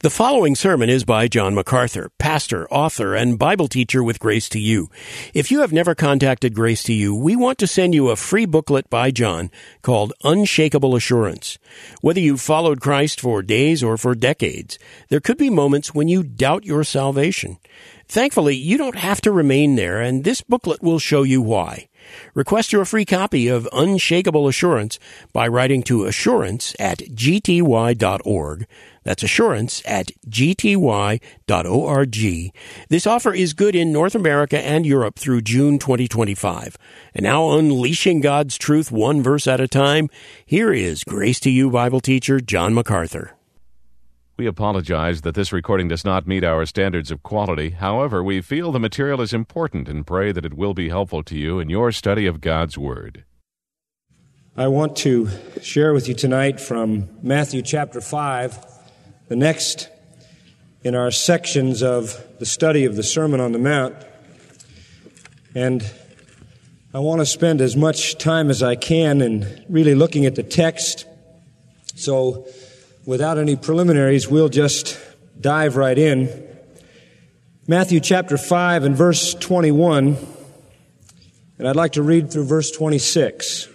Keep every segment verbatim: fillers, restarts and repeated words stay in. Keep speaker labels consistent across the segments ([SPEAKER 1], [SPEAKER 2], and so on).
[SPEAKER 1] The following sermon is by John MacArthur, pastor, author, and Bible teacher with Grace to You. If you have never contacted Grace to You, we want to send you a free booklet by John called Unshakable Assurance. Whether you've followed Christ for days or for decades, there could be moments when you doubt your salvation. Thankfully, you don't have to remain there, and this booklet will show you why. Request your free copy of Unshakable Assurance by writing to assurance at g t y dot org. That's assurance at g t y dot org. This offer is good in North America and Europe through June twenty twenty-five. And now, unleashing God's truth one verse at a time, here is Grace to You Bible teacher John MacArthur.
[SPEAKER 2] We apologize that this recording does not meet our standards of quality. However, we feel the material is important and pray that it will be helpful to you in your study of God's Word.
[SPEAKER 3] I want to share with you tonight from Matthew chapter five, the next in our sections of the study of the Sermon on the Mount. And I want to spend as much time as I can in really looking at the text. So, without any preliminaries, we'll just dive right in. Matthew chapter five and verse twenty-one, and I'd like to read through verse twenty-six.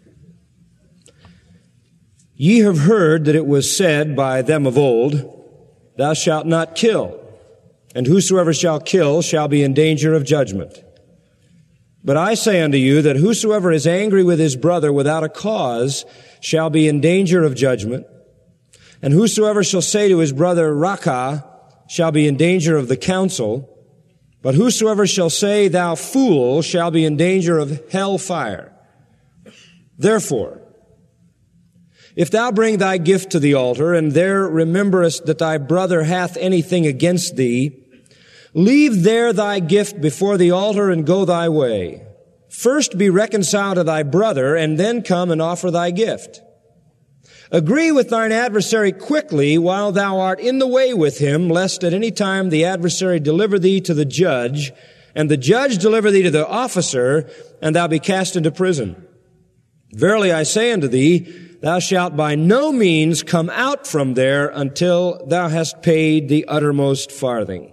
[SPEAKER 3] Ye have heard that it was said by them of old, Thou shalt not kill, and whosoever shall kill shall be in danger of judgment. But I say unto you that whosoever is angry with his brother without a cause shall be in danger of judgment. And whosoever shall say to his brother, Raca, shall be in danger of the council. But whosoever shall say, Thou fool, shall be in danger of hell fire. Therefore, if thou bring thy gift to the altar, and there rememberest that thy brother hath anything against thee, leave there thy gift before the altar, and go thy way. First be reconciled to thy brother, and then come and offer thy gift. Agree with thine adversary quickly while thou art in the way with him, lest at any time the adversary deliver thee to the judge, and the judge deliver thee to the officer, and thou be cast into prison. Verily I say unto thee, thou shalt by no means come out from there until thou hast paid the uttermost farthing.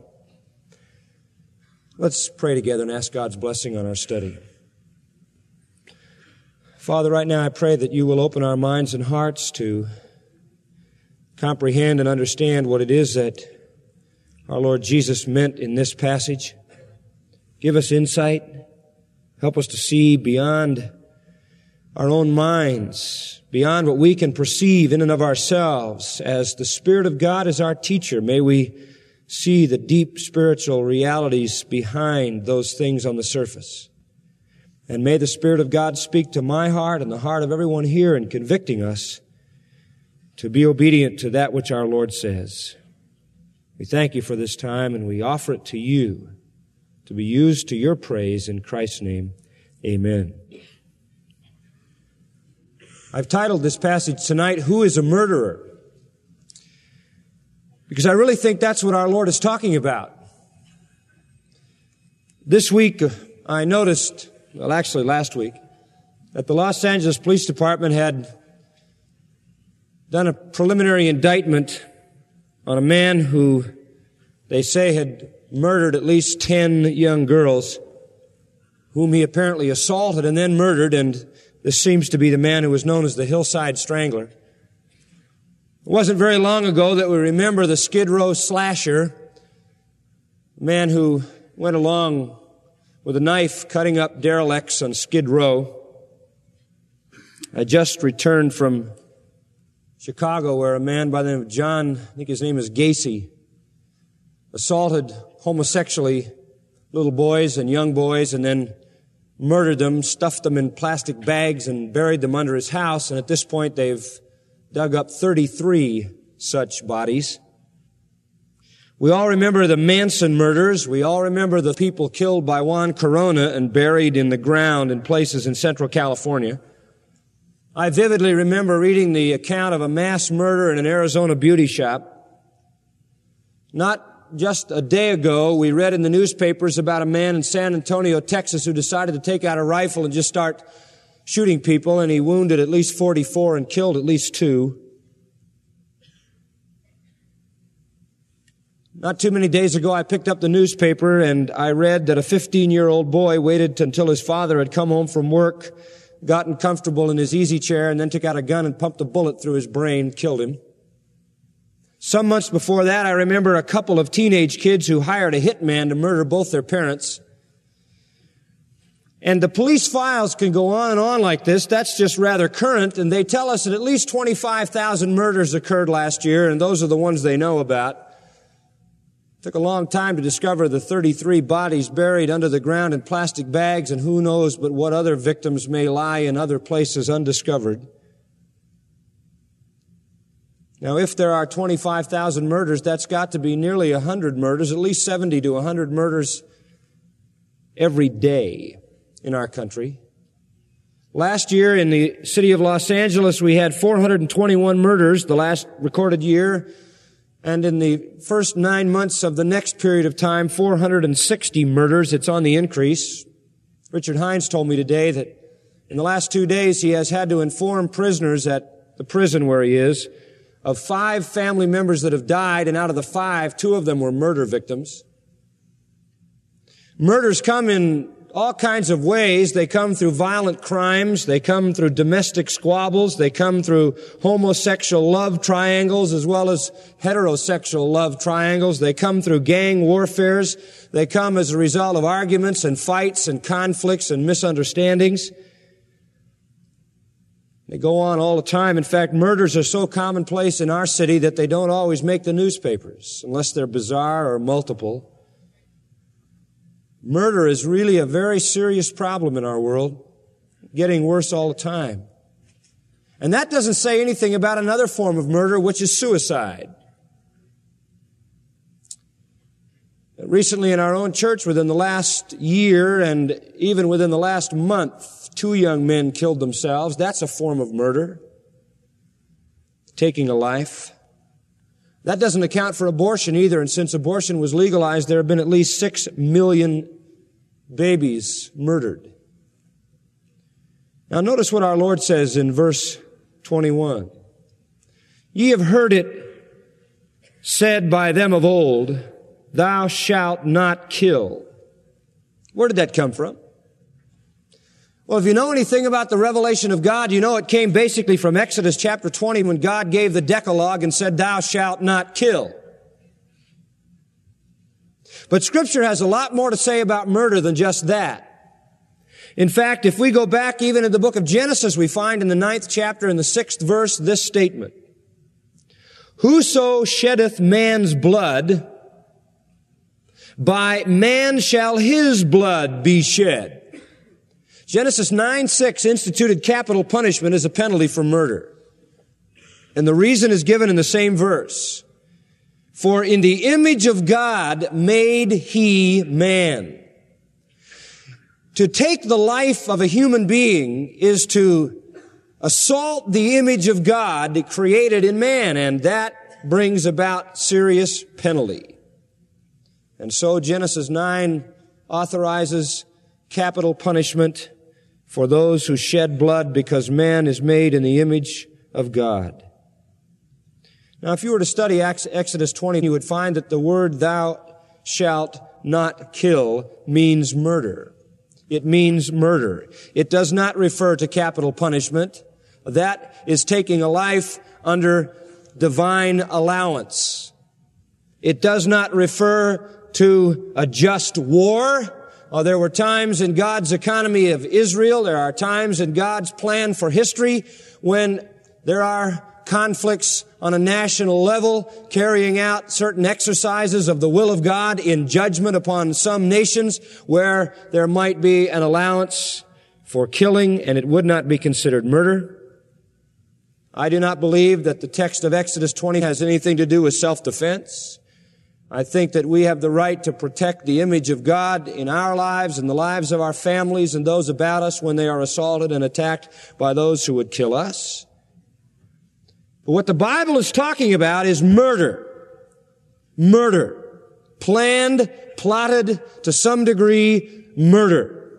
[SPEAKER 3] Let's pray together and ask God's blessing on our study. Father, right now I pray that you will open our minds and hearts to comprehend and understand what it is that our Lord Jesus meant in this passage. Give us insight. Help us to see beyond our own minds, beyond what we can perceive in and of ourselves. As the Spirit of God is our teacher, may we see the deep spiritual realities behind those things on the surface. And may the Spirit of God speak to my heart and the heart of everyone here in convicting us to be obedient to that which our Lord says. We thank you for this time, and we offer it to you to be used to your praise in Christ's name. Amen. I've titled this passage tonight, Who is a Murderer? Because I really think that's what our Lord is talking about. This week, I noticed, well, actually last week, that the Los Angeles Police Department had done a preliminary indictment on a man who they say had murdered at least ten young girls, whom he apparently assaulted and then murdered, and this seems to be the man who was known as the Hillside Strangler. It wasn't very long ago that we remember the Skid Row slasher, a man who went along with a knife cutting up derelicts on Skid Row. I just returned from Chicago where a man by the name of John, I think his name is Gacy, assaulted homosexually little boys and young boys and then murdered them, stuffed them in plastic bags and buried them under his house. And at this point they've dug up thirty-three such bodies. We all remember the Manson murders. We all remember the people killed by Juan Corona and buried in the ground in places in Central California. I vividly remember reading the account of a mass murder in an Arizona beauty shop. Not just a day ago, we read in the newspapers about a man in San Antonio, Texas, who decided to take out a rifle and just start shooting people, and he wounded at least forty-four and killed at least two. Not too many days ago, I picked up the newspaper and I read that a fifteen-year-old boy waited until his father had come home from work, gotten comfortable in his easy chair, and then took out a gun and pumped a bullet through his brain, killed him. Some months before that, I remember a couple of teenage kids who hired a hitman to murder both their parents. And the police files can go on and on like this. That's just rather current, and they tell us that at least twenty-five thousand murders occurred last year, and those are the ones they know about. It took a long time to discover the thirty-three bodies buried under the ground in plastic bags, and who knows but what other victims may lie in other places undiscovered. Now, if there are twenty-five thousand murders, that's got to be nearly one hundred murders, at least seventy to one hundred murders every day in our country. Last year in the city of Los Angeles, we had four hundred twenty-one murders, the last recorded year. And in the first nine months of the next period of time, four hundred sixty murders. It's on the increase. Richard Hines told me today that in the last two days he has had to inform prisoners at the prison where he is of five family members that have died, and out of the five, two of them were murder victims. Murders come in all kinds of ways. They come through violent crimes. They come through domestic squabbles. They come through homosexual love triangles as well as heterosexual love triangles. They come through gang warfares. They come as a result of arguments and fights and conflicts and misunderstandings. They go on all the time. In fact, murders are so commonplace in our city that they don't always make the newspapers unless they're bizarre or multiple. Murder is really a very serious problem in our world, getting worse all the time. And that doesn't say anything about another form of murder, which is suicide. Recently in our own church, within the last year and even within the last month, two young men killed themselves. That's a form of murder, taking a life. That doesn't account for abortion either, and since abortion was legalized, there have been at least six million babies murdered. Now notice what our Lord says in verse twenty-one. Ye have heard it said by them of old, thou shalt not kill. Where did that come from? Well, if you know anything about the revelation of God, you know it came basically from Exodus chapter twenty when God gave the Decalogue and said, thou shalt not kill. But Scripture has a lot more to say about murder than just that. In fact, if we go back even in the book of Genesis, we find in the ninth chapter in the sixth verse this statement. Whoso sheddeth man's blood, by man shall his blood be shed. Genesis nine six instituted capital punishment as a penalty for murder. And the reason is given in the same verse. For in the image of God made he man. To take the life of a human being is to assault the image of God created in man, and that brings about serious penalty. And so Genesis nine authorizes capital punishment for those who shed blood because man is made in the image of God. Now, if you were to study Exodus twenty, you would find that the word thou shalt not kill means murder. It means murder. It does not refer to capital punishment. That is taking a life under divine allowance. It does not refer to a just war. Oh, there were times in God's economy of Israel, there are times in God's plan for history when there are conflicts on a national level, carrying out certain exercises of the will of God in judgment upon some nations where there might be an allowance for killing and it would not be considered murder. I do not believe that the text of Exodus twenty has anything to do with self-defense. I think that we have the right to protect the image of God in our lives and the lives of our families and those about us when they are assaulted and attacked by those who would kill us. But what the Bible is talking about is murder. Murder. Planned, plotted, to some degree, murder.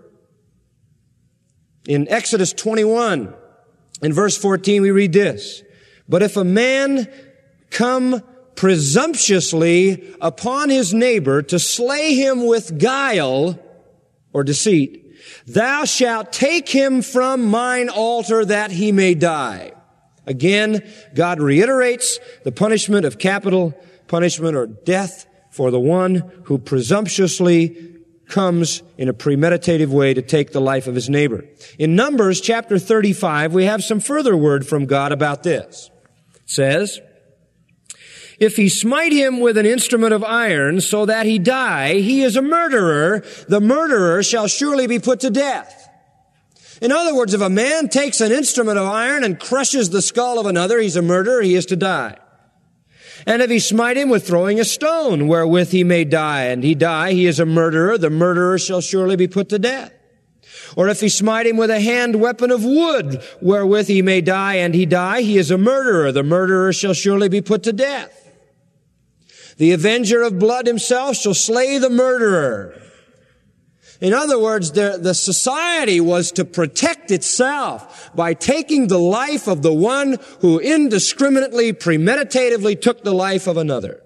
[SPEAKER 3] In Exodus twenty-one, in verse fourteen, we read this. But if a man come presumptuously upon his neighbor to slay him with guile or deceit, thou shalt take him from mine altar that he may die. Again, God reiterates the punishment of capital punishment or death for the one who presumptuously comes in a premeditative way to take the life of his neighbor. In Numbers chapter thirty-five, we have some further word from God about this. It says, if he smite him with an instrument of iron so that he die, he is a murderer. The murderer shall surely be put to death. In other words, if a man takes an instrument of iron and crushes the skull of another, he's a murderer, he is to die. And if he smite him with throwing a stone wherewith he may die, and he die, he is a murderer. The murderer shall surely be put to death. Or if he smite him with a hand weapon of wood wherewith he may die, and he die, he is a murderer. The murderer shall surely be put to death. The avenger of blood himself shall slay the murderer. In other words, the, the society was to protect itself by taking the life of the one who indiscriminately, premeditatively took the life of another.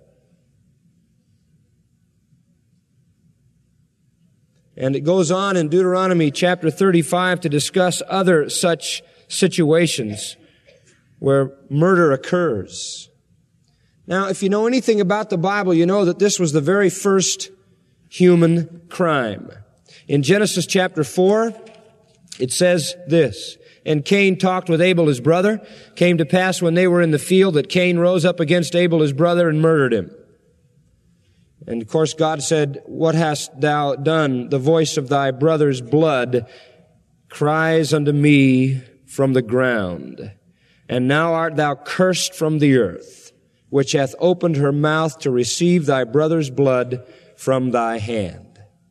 [SPEAKER 3] And it goes on in Deuteronomy chapter thirty-five to discuss other such situations where murder occurs. Now, if you know anything about the Bible, you know that this was the very first human crime. In Genesis chapter four, it says this, and Cain talked with Abel his brother. Came to pass when they were in the field that Cain rose up against Abel his brother and murdered him. And of course God said, what hast thou done? The voice of thy brother's blood cries unto me from the ground. And now art thou cursed from the earth, which hath opened her mouth to receive thy brother's blood from thy hand.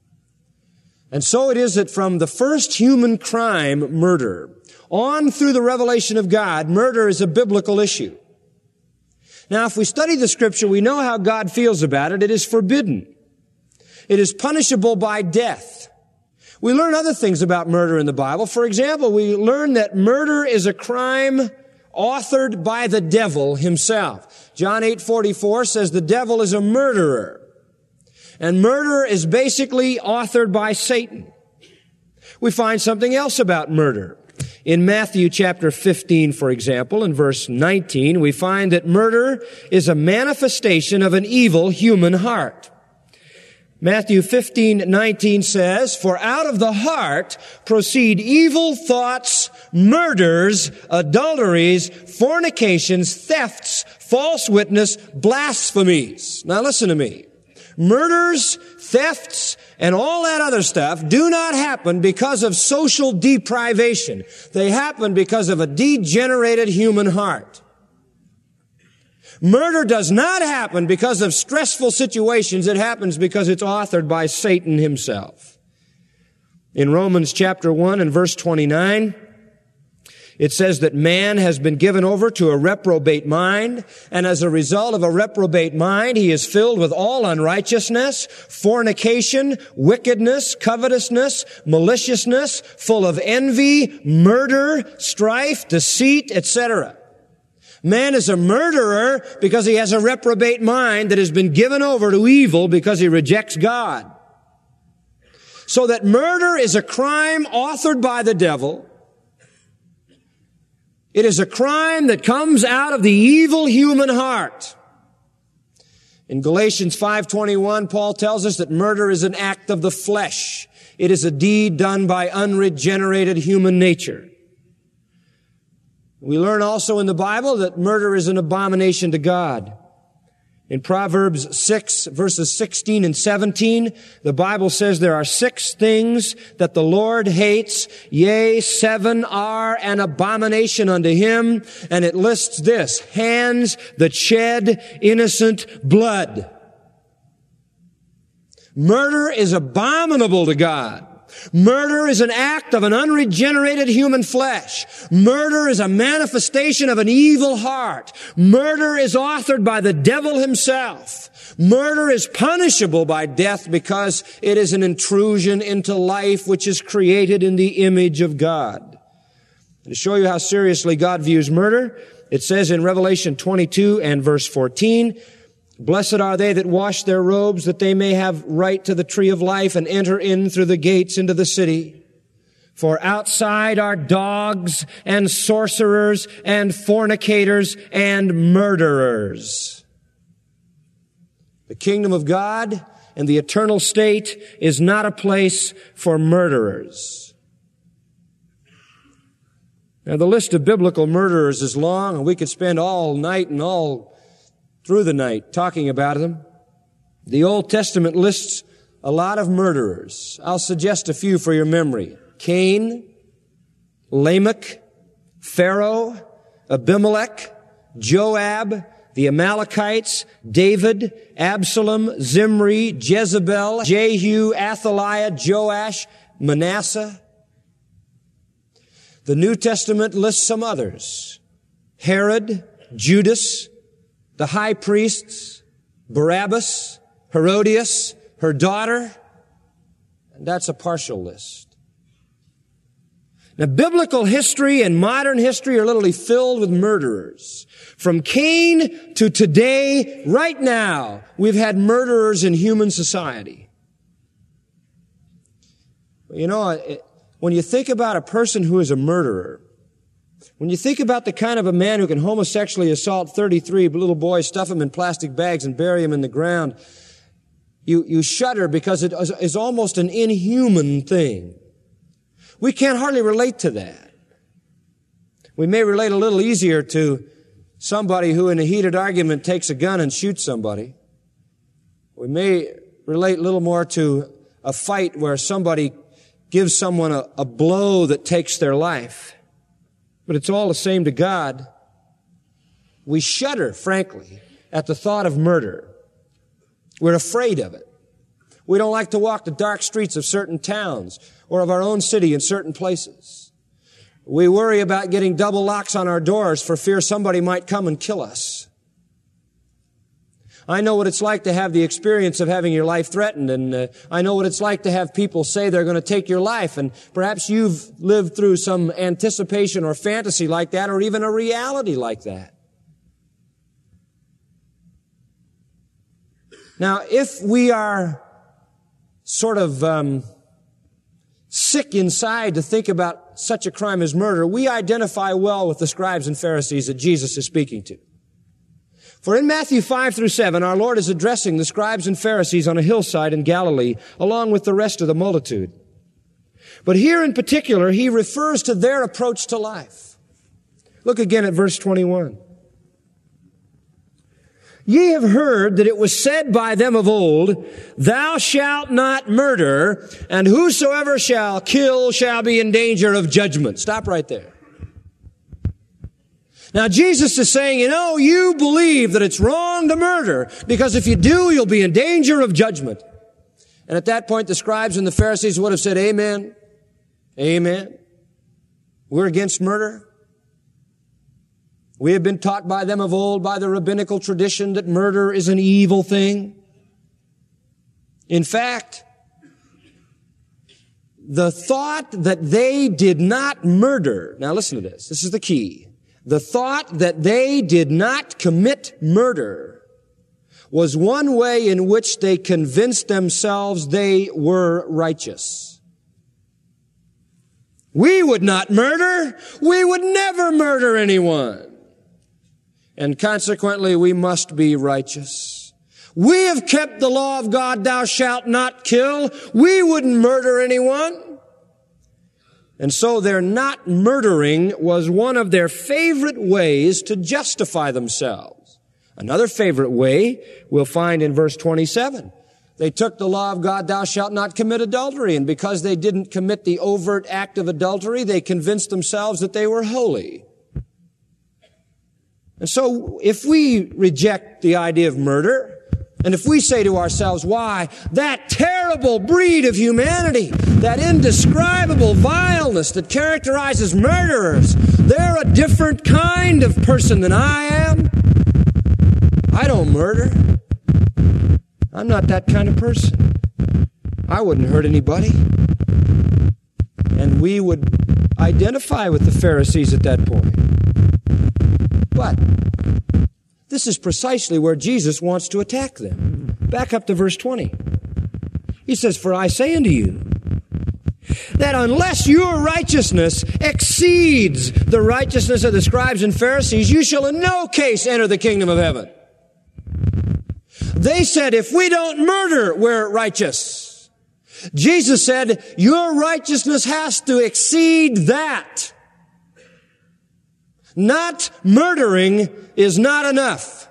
[SPEAKER 3] And so it is that from the first human crime, murder, on through the revelation of God, murder is a biblical issue. Now, if we study the Scripture, we know how God feels about it. It is forbidden. It is punishable by death. We learn other things about murder in the Bible. For example, we learn that murder is a crime authored by the devil himself. John eight forty-four says the devil is a murderer. And murder is basically authored by Satan. We find something else about murder. In Matthew chapter fifteen, for example, in verse nineteen, we find that murder is a manifestation of an evil human heart. Matthew fifteen nineteen says, for out of the heart proceed evil thoughts, murders, adulteries, fornications, thefts, false witness, blasphemies. Now listen to me. Murders, thefts, and all that other stuff do not happen because of social deprivation. They happen because of a degenerated human heart. Murder does not happen because of stressful situations. It happens because it's authored by Satan himself. In Romans chapter one and verse twenty-nine, it says that man has been given over to a reprobate mind, and as a result of a reprobate mind, he is filled with all unrighteousness, fornication, wickedness, covetousness, maliciousness, full of envy, murder, strife, deceit, et cetera. Man is a murderer because he has a reprobate mind that has been given over to evil because he rejects God. So that murder is a crime authored by the devil. It is a crime that comes out of the evil human heart. In Galatians five twenty-one, Paul tells us that murder is an act of the flesh. It is a deed done by unregenerated human nature. We learn also in the Bible that murder is an abomination to God. In Proverbs six, verses sixteen and seventeen, the Bible says there are six things that the Lord hates. Yea, seven are an abomination unto him. And it lists this: hands that shed innocent blood. Murder is abominable to God. Murder is an act of an unregenerated human flesh. Murder is a manifestation of an evil heart. Murder is authored by the devil himself. Murder is punishable by death because it is an intrusion into life which is created in the image of God. To show you how seriously God views murder, it says in Revelation twenty-two and verse fourteen, Blessed are they that wash their robes, that they may have right to the tree of life and enter in through the gates into the city. For outside are dogs and sorcerers and fornicators and murderers. The kingdom of God and the eternal state is not a place for murderers. Now, the list of biblical murderers is long, and we could spend all night and all through the night talking about them. The Old Testament lists a lot of murderers. I'll suggest a few for your memory. Cain, Lamech, Pharaoh, Abimelech, Joab, the Amalekites, David, Absalom, Zimri, Jezebel, Jehu, Athaliah, Joash, Manasseh. The New Testament lists some others. Herod, Judas, the high priests, Barabbas, Herodias, her daughter, and that's a partial list. Now, biblical history and modern history are literally filled with murderers. From Cain to today, right now, we've had murderers in human society. You know, it, when you think about a person who is a murderer, when you think about the kind of a man who can homosexually assault thirty-three little boys, stuff them in plastic bags and bury them in the ground, you, you shudder because it is almost an inhuman thing. We can't hardly relate to that. We may relate a little easier to somebody who in a heated argument takes a gun and shoots somebody. We may relate a little more to a fight where somebody gives someone a, a blow that takes their life. But it's all the same to God. We shudder, frankly, at the thought of murder. We're afraid of it. We don't like to walk the dark streets of certain towns or of our own city in certain places. We worry about getting double locks on our doors for fear somebody might come and kill us. I know what it's like to have the experience of having your life threatened, and uh, I know what it's like to have people say they're going to take your life, and perhaps you've lived through some anticipation or fantasy like that, or even a reality like that. Now, if we are sort of um, sick inside to think about such a crime as murder, we identify well with the scribes and Pharisees that Jesus is speaking to. For in Matthew five through seven, our Lord is addressing the scribes and Pharisees on a hillside in Galilee, along with the rest of the multitude. But here in particular, he refers to their approach to life. Look again at verse twenty-one. Ye have heard that it was said by them of old, Thou shalt not murder, and whosoever shall kill shall be in danger of judgment. Stop right there. Now, Jesus is saying, you know, you believe that it's wrong to murder, because if you do, you'll be in danger of judgment. And at that point, the scribes and the Pharisees would have said, Amen. Amen. We're against murder. We have been taught by them of old, by the rabbinical tradition, that murder is an evil thing. In fact, the thought that they did not murder, now listen to this, this is the key. The thought that they did not commit murder was one way in which they convinced themselves they were righteous. We would not murder. We would never murder anyone. And consequently, we must be righteous. We have kept the law of God, thou shalt not kill. We wouldn't murder anyone. And so their not murdering was one of their favorite ways to justify themselves. Another favorite way we'll find in verse twenty-seven. They took the law of God, thou shalt not commit adultery. And because they didn't commit the overt act of adultery, they convinced themselves that they were holy. And so if we reject the idea of murder, and if we say to ourselves, why, that terrible breed of humanity, that indescribable vileness that characterizes murderers, they're a different kind of person than I am. I don't murder. I'm not that kind of person. I wouldn't hurt anybody. And we would identify with the Pharisees at that point. But This is precisely where Jesus wants to attack them. Back up to verse twenty. He says, "For I say unto you, that unless your righteousness exceeds the righteousness of the scribes and Pharisees, you shall in no case enter the kingdom of heaven." They said, if we don't murder, we're righteous. Jesus said, your righteousness has to exceed that. Not murdering is not enough.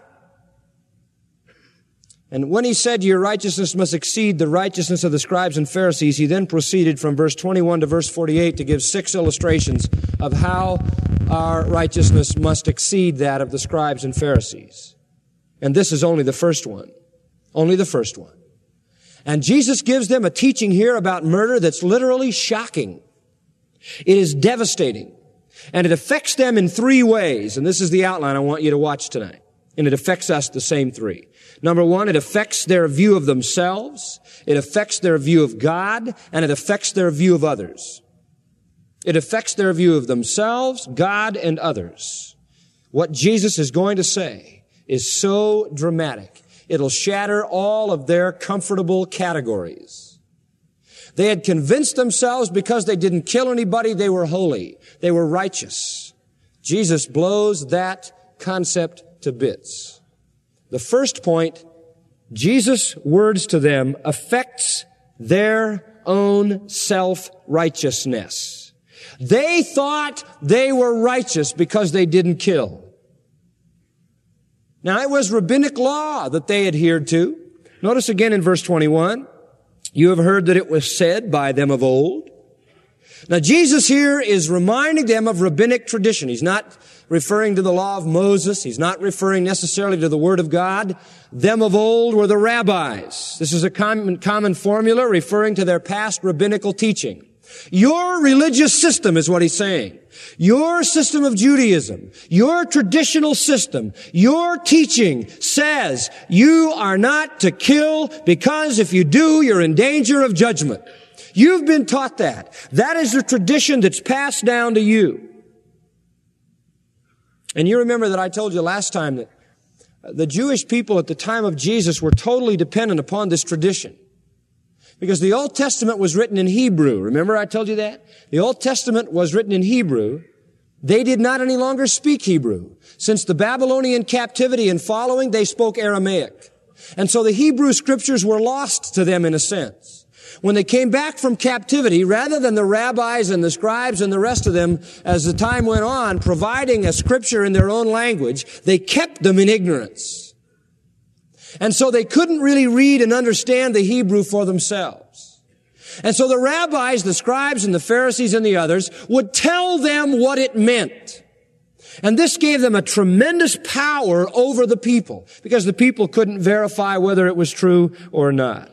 [SPEAKER 3] And when he said your righteousness must exceed the righteousness of the scribes and Pharisees, he then proceeded from verse twenty-one to verse forty-eight to give six illustrations of how our righteousness must exceed that of the scribes and Pharisees. And this is only the first one. Only the first one. And Jesus gives them a teaching here about murder that's literally shocking. It is devastating. And it affects them in three ways. And this is the outline I want you to watch tonight. And it affects us the same three. Number one, it affects their view of themselves. It affects their view of God. And it affects their view of others. It affects their view of themselves, God, and others. What Jesus is going to say is so dramatic. It'll shatter all of their comfortable categories. They had convinced themselves because they didn't kill anybody, they were holy. They were righteous. Jesus blows that concept to bits. The first point, Jesus' words to them affects their own self-righteousness. They thought they were righteous because they didn't kill. Now, it was rabbinic law that they adhered to. Notice again in verse twenty-one, you have heard that it was said by them of old. Now, Jesus here is reminding them of rabbinic tradition. He's not referring to the law of Moses. He's not referring necessarily to the Word of God. Them of old were the rabbis. This is a common, common formula referring to their past rabbinical teaching. Your religious system is what he's saying. Your system of Judaism, your traditional system, your teaching says you are not to kill because if you do, you're in danger of judgment. You've been taught that. That is the tradition that's passed down to you. And you remember that I told you last time that the Jewish people at the time of Jesus were totally dependent upon this tradition. Because the Old Testament was written in Hebrew. Remember I told you that? The Old Testament was written in Hebrew. They did not any longer speak Hebrew. Since the Babylonian captivity and following, they spoke Aramaic. And so the Hebrew scriptures were lost to them in a sense. When they came back from captivity, rather than the rabbis and the scribes and the rest of them, as the time went on, providing a scripture in their own language, they kept them in ignorance. And so they couldn't really read and understand the Hebrew for themselves. And so the rabbis, the scribes, and the Pharisees and the others would tell them what it meant. And this gave them a tremendous power over the people, because the people couldn't verify whether it was true or not.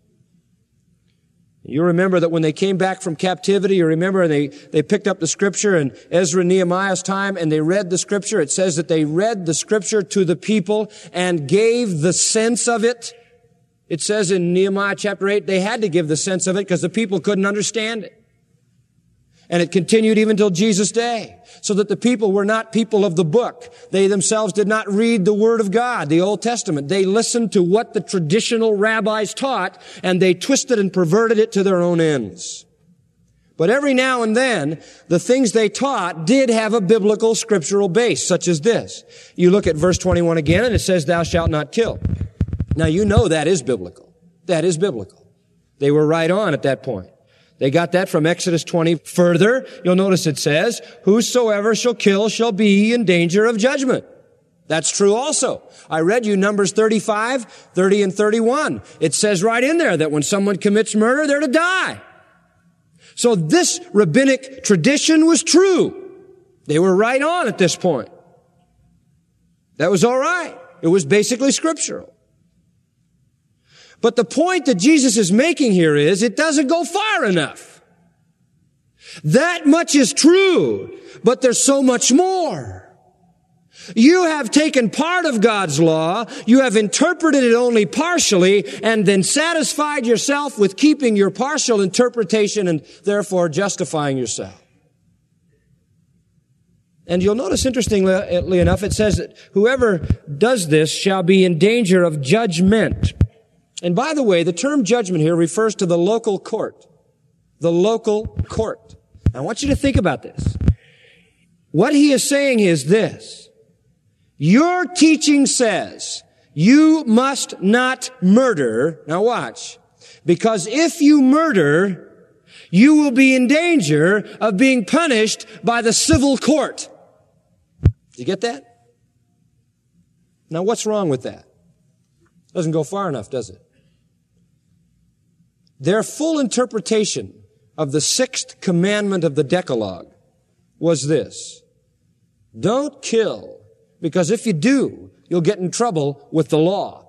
[SPEAKER 3] You remember that when they came back from captivity, you remember they, they picked up the scripture in Ezra and Nehemiah's time and they read the scripture. It says that they read the scripture to the people and gave the sense of it. It says in Nehemiah chapter eight, they had to give the sense of it because the people couldn't understand it. And it continued even till Jesus' day, so that the people were not people of the book. They themselves did not read the Word of God, the Old Testament. They listened to what the traditional rabbis taught, and they twisted and perverted it to their own ends. But every now and then, the things they taught did have a biblical scriptural base, such as this. You look at verse twenty-one again, and it says, thou shalt not kill. Now, you know that is biblical. That is biblical. They were right on at that point. They got that from Exodus twenty. Further, you'll notice it says, whosoever shall kill shall be in danger of judgment. That's true also. I read you Numbers thirty-five, thirty and thirty-one. It says right in there that when someone commits murder, they're to die. So this rabbinic tradition was true. They were right on at this point. That was all right. It was basically scriptural. But the point that Jesus is making here is it doesn't go far enough. That much is true, but there's so much more. You have taken part of God's law, you have interpreted it only partially, and then satisfied yourself with keeping your partial interpretation and therefore justifying yourself. And you'll notice, interestingly enough, it says that whoever does this shall be in danger of judgment. And by the way, the term judgment here refers to the local court. The local court. I want you to think about this. What he is saying is this. Your teaching says you must not murder. Now watch. Because if you murder, you will be in danger of being punished by the civil court. Did you get that? Now what's wrong with that? Doesn't go far enough, does it? Their full interpretation of the sixth commandment of the Decalogue was this. Don't kill, because if you do, you'll get in trouble with the law.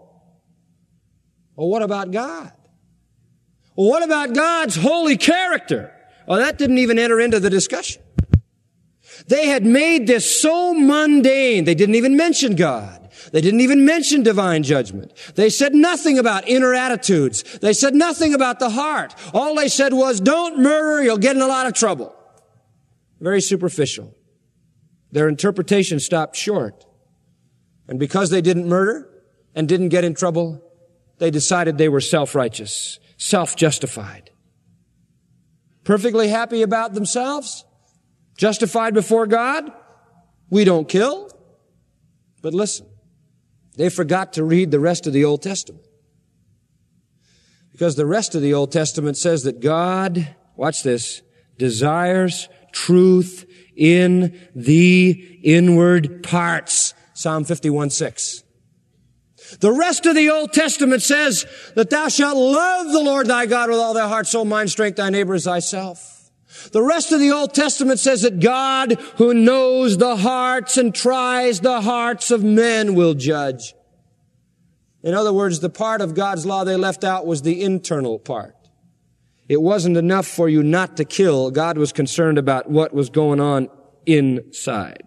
[SPEAKER 3] Well, what about God? Well, what about God's holy character? Well, that didn't even enter into the discussion. They had made this so mundane, they didn't even mention God. They didn't even mention divine judgment. They said nothing about inner attitudes. They said nothing about the heart. All they said was, don't murder, you'll get in a lot of trouble. Very superficial. Their interpretation stopped short. And because they didn't murder and didn't get in trouble, they decided they were self-righteous, self-justified. Perfectly happy about themselves, justified before God. We don't kill. But listen, they forgot to read the rest of the Old Testament. Because the rest of the Old Testament says that God, watch this, desires truth in the inward parts. Psalm fifty-one six. The rest of the Old Testament says that thou shalt love the Lord thy God with all thy heart, soul, mind, strength, thy neighbor as thyself. The rest of the Old Testament says that God, who knows the hearts and tries the hearts of men, will judge. In other words, the part of God's law they left out was the internal part. It wasn't enough for you not to kill. God was concerned about what was going on inside.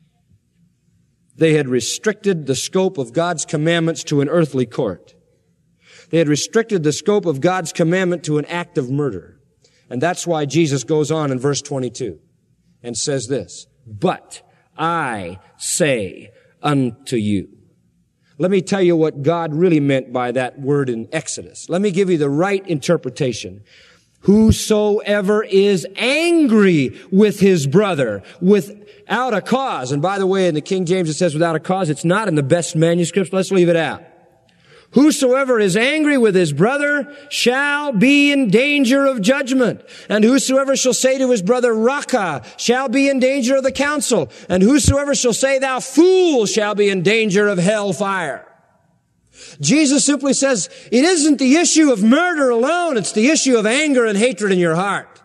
[SPEAKER 3] They had restricted the scope of God's commandments to an earthly court. They had restricted the scope of God's commandment to an act of murder. And that's why Jesus goes on in verse twenty-two and says this, but I say unto you. Let me tell you what God really meant by that word in Exodus. Let me give you the right interpretation. Whosoever is angry with his brother without a cause. And by the way, in the King James it says without a cause. It's not in the best manuscripts. Let's leave it out. Whosoever is angry with his brother shall be in danger of judgment. And whosoever shall say to his brother, Raca, shall be in danger of the council. And whosoever shall say, thou fool, shall be in danger of hell fire. Jesus simply says, it isn't the issue of murder alone. It's the issue of anger and hatred in your heart.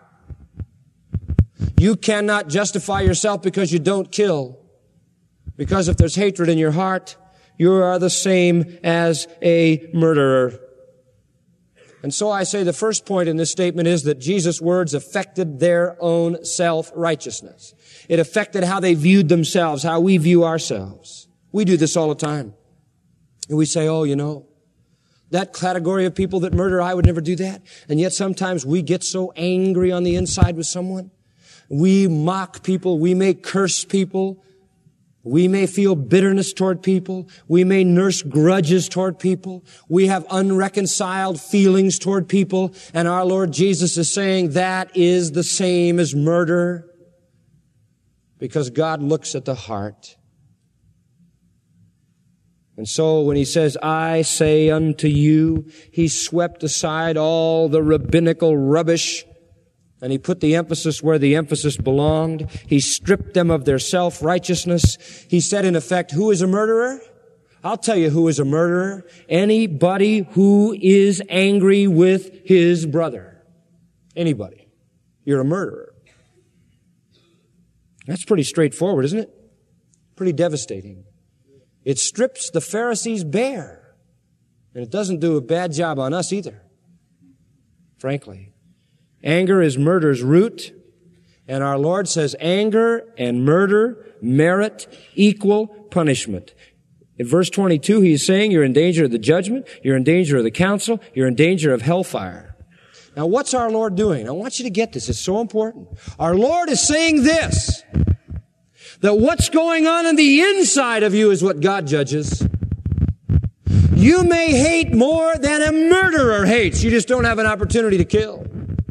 [SPEAKER 3] You cannot justify yourself because you don't kill. Because if there's hatred in your heart, you are the same as a murderer. And so I say the first point in this statement is that Jesus' words affected their own self-righteousness. It affected how they viewed themselves, how we view ourselves. We do this all the time. And we say, oh, you know, that category of people that murder, I would never do that. And yet sometimes we get so angry on the inside with someone. We mock people. We may curse people. We may feel bitterness toward people. We may nurse grudges toward people. We have unreconciled feelings toward people. And our Lord Jesus is saying that is the same as murder. Because God looks at the heart. And so when he says, I say unto you, he swept aside all the rabbinical rubbish and he put the emphasis where the emphasis belonged. He stripped them of their self-righteousness. He said, in effect, who is a murderer? I'll tell you who is a murderer. Anybody who is angry with his brother. Anybody. You're a murderer. That's pretty straightforward, isn't it? Pretty devastating. It strips the Pharisees bare. And it doesn't do a bad job on us either. Frankly. Anger is murder's root. And our Lord says anger and murder merit equal punishment. In verse twenty-two, he is saying you're in danger of the judgment, you're in danger of the council, you're in danger of hellfire. Now what's our Lord doing? I want you to get this. It's so important. Our Lord is saying this. That what's going on in the inside of you is what God judges. You may hate more than a murderer hates. You just don't have an opportunity to kill.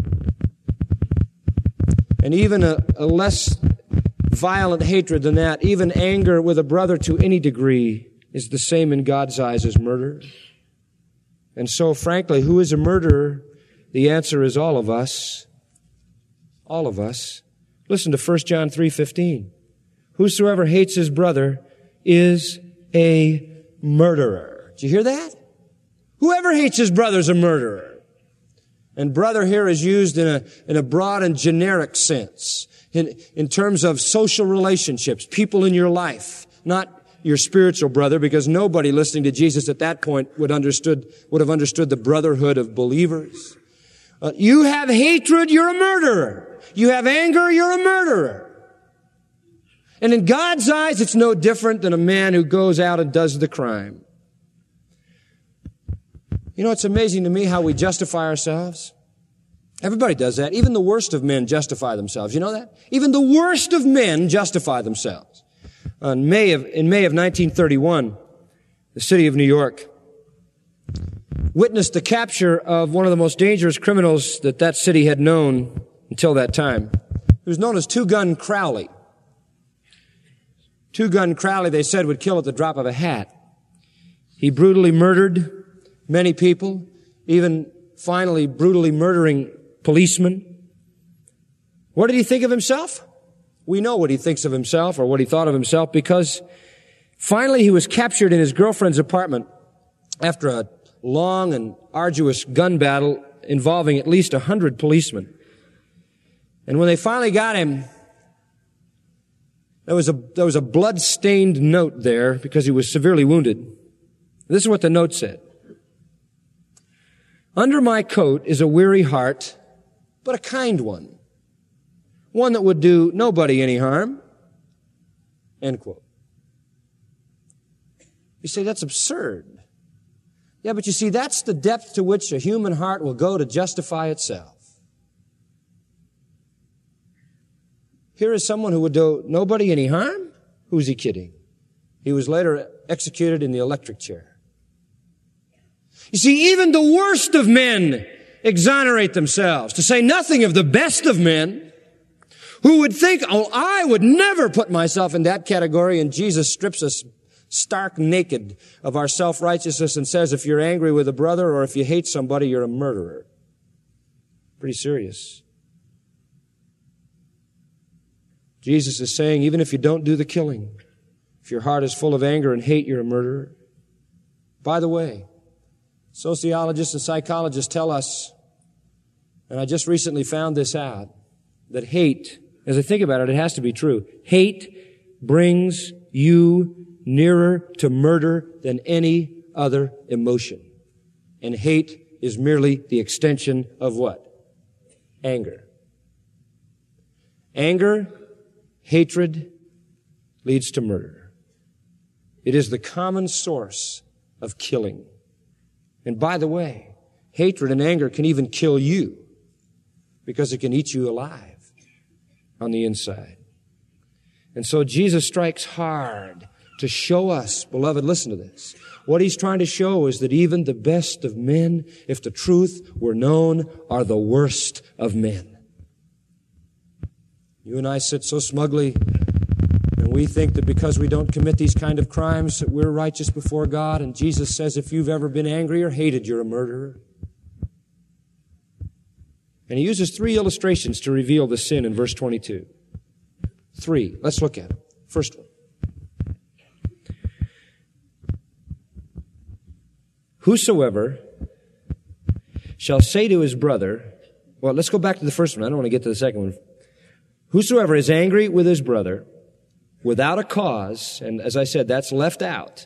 [SPEAKER 3] And even a, a less violent hatred than that, even anger with a brother to any degree, is the same in God's eyes as murder. And so, frankly, who is a murderer? The answer is all of us. All of us. Listen to First John three fifteen. Whosoever hates his brother is a murderer. Did you hear that? Whoever hates his brother is a murderer. And brother here is used in a, in a broad and generic sense. In, in terms of social relationships, people in your life, not your spiritual brother, because nobody listening to Jesus at that point would understood, would have understood the brotherhood of believers. Uh, you have hatred, you're a murderer. You have anger, you're a murderer. And in God's eyes, it's no different than a man who goes out and does the crime. You know, it's amazing to me how we justify ourselves. Everybody does that. Even the worst of men justify themselves. You know that? Even the worst of men justify themselves. In May of, in May of nineteen thirty-one, the city of New York witnessed the capture of one of the most dangerous criminals that that city had known until that time. He was known as Two-Gun Crowley. Two-Gun Crowley, they said, would kill at the drop of a hat. He brutally murdered many people, even finally brutally murdering policemen. What did he think of himself? We know what he thinks of himself, or what he thought of himself, because finally he was captured in his girlfriend's apartment after a long and arduous gun battle involving at least a hundred policemen. And when they finally got him, there was a, there was a blood-stained note there because he was severely wounded. This is what the note said. Under my coat is a weary heart, but a kind one. One that would do nobody any harm. End quote. You say, that's absurd. Yeah, but you see, that's the depth to which a human heart will go to justify itself. Here is someone who would do nobody any harm? Who's he kidding? He was later executed in the electric chair. You see, even the worst of men exonerate themselves, to say nothing of the best of men, who would think, oh, I would never put myself in that category, and Jesus strips us stark naked of our self-righteousness and says, if you're angry with a brother or if you hate somebody, you're a murderer. Pretty serious. Jesus is saying, even if you don't do the killing, if your heart is full of anger and hate, you're a murderer. By the way, sociologists and psychologists tell us, and I just recently found this out, that hate, as I think about it, it has to be true. Hate brings you nearer to murder than any other emotion. And hate is merely the extension of what? Anger. Anger, hatred, leads to murder. It is the common source of killing. And by the way, hatred and anger can even kill you because it can eat you alive on the inside. And so Jesus strikes hard to show us, beloved, listen to this. What he's trying to show is that even the best of men, if the truth were known, are the worst of men. You and I sit so smugly, and we think that because we don't commit these kind of crimes that we're righteous before God. And Jesus says if you've ever been angry or hated, you're a murderer. And he uses three illustrations to reveal the sin in verse twenty-two. Three. Let's look at them. First one. Whosoever shall say to his brother, well, let's go back to the first one. I don't want to get to the second one. Whosoever is angry with his brother without a cause, and as I said, that's left out.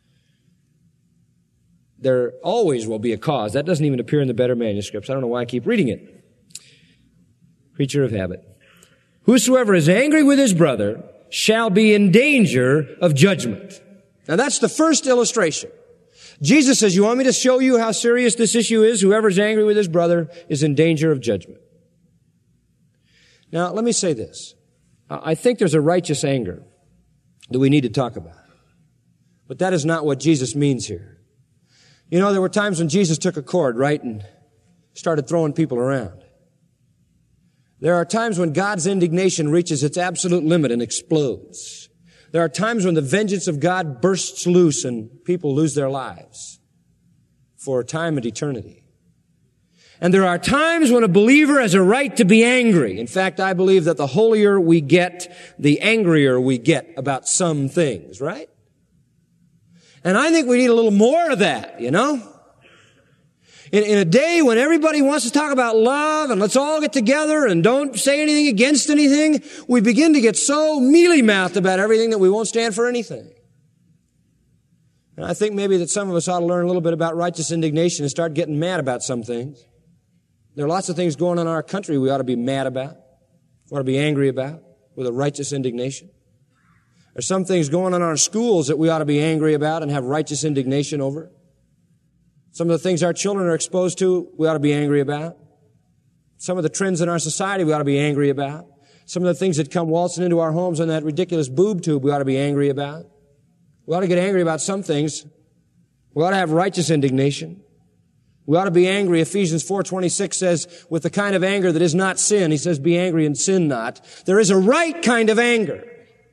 [SPEAKER 3] There always will be a cause. That doesn't even appear in the better manuscripts. I don't know why I keep reading it. Creature of habit. Whosoever is angry with his brother shall be in danger of judgment. Now that's the first illustration. Jesus says, you want me to show you how serious this issue is? Whoever's angry with his brother is in danger of judgment. Now, let me say this. I think there's a righteous anger that we need to talk about. But that is not what Jesus means here. You know, there were times when Jesus took a cord, right, and started throwing people around. There are times when God's indignation reaches its absolute limit and explodes. There are times when the vengeance of God bursts loose and people lose their lives for time and eternity. And there are times when a believer has a right to be angry. In fact, I believe that the holier we get, the angrier we get about some things, right? And I think we need a little more of that, you know? In, in a day when everybody wants to talk about love and let's all get together and don't say anything against anything, we begin to get so mealy-mouthed about everything that we won't stand for anything. And I think maybe that some of us ought to learn a little bit about righteous indignation and start getting mad about some things. There are lots of things going on in our country we ought to be mad about, we ought to be angry about, with a righteous indignation. There's some things going on in our schools that we ought to be angry about and have righteous indignation over. Some of the things our children are exposed to, we ought to be angry about. Some of the trends in our society we ought to be angry about. Some of the things that come waltzing into our homes on that ridiculous boob tube we ought to be angry about. We ought to get angry about some things. We ought to have righteous indignation. We ought to be angry. Ephesians four twenty-six says, with the kind of anger that is not sin. He says, be angry and sin not. There is a right kind of anger.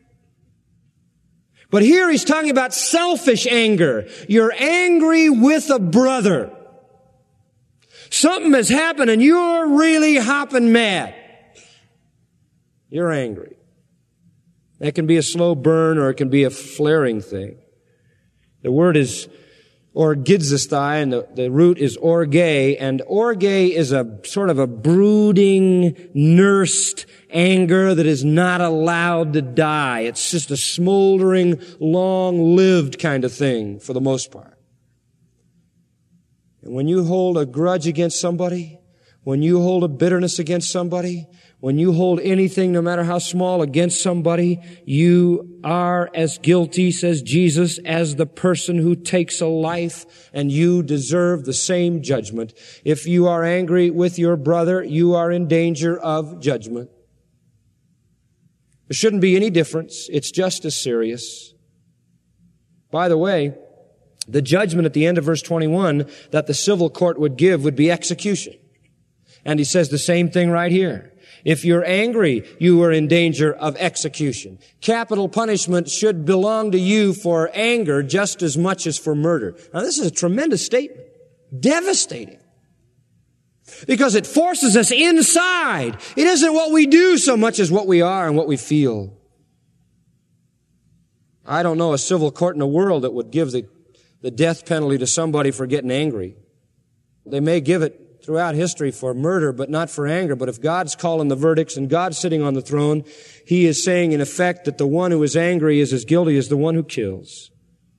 [SPEAKER 3] But here he's talking about selfish anger. You're angry with a brother. Something has happened and you're really hopping mad. You're angry. That can be a slow burn or it can be a flaring thing. The word is orgizesthai, and the, the root is orge, and orge is a sort of a brooding, nursed anger that is not allowed to die. It's just a smoldering, long-lived kind of thing for the most part. And when you hold a grudge against somebody, when you hold a bitterness against somebody, when you hold anything, no matter how small, against somebody, you are as guilty, says Jesus, as the person who takes a life, and you deserve the same judgment. If you are angry with your brother, you are in danger of judgment. There shouldn't be any difference. It's just as serious. By the way, the judgment at the end of verse twenty-one that the civil court would give would be execution. And he says the same thing right here. If you're angry, you are in danger of execution. Capital punishment should belong to you for anger just as much as for murder. Now, this is a tremendous statement. Devastating. Because it forces us inside. It isn't what we do so much as what we are and what we feel. I don't know a civil court in the world that would give the, the death penalty to somebody for getting angry. They may give it throughout history for murder, but not for anger. But if God's calling the verdicts and God's sitting on the throne, He is saying in effect that the one who is angry is as guilty as the one who kills.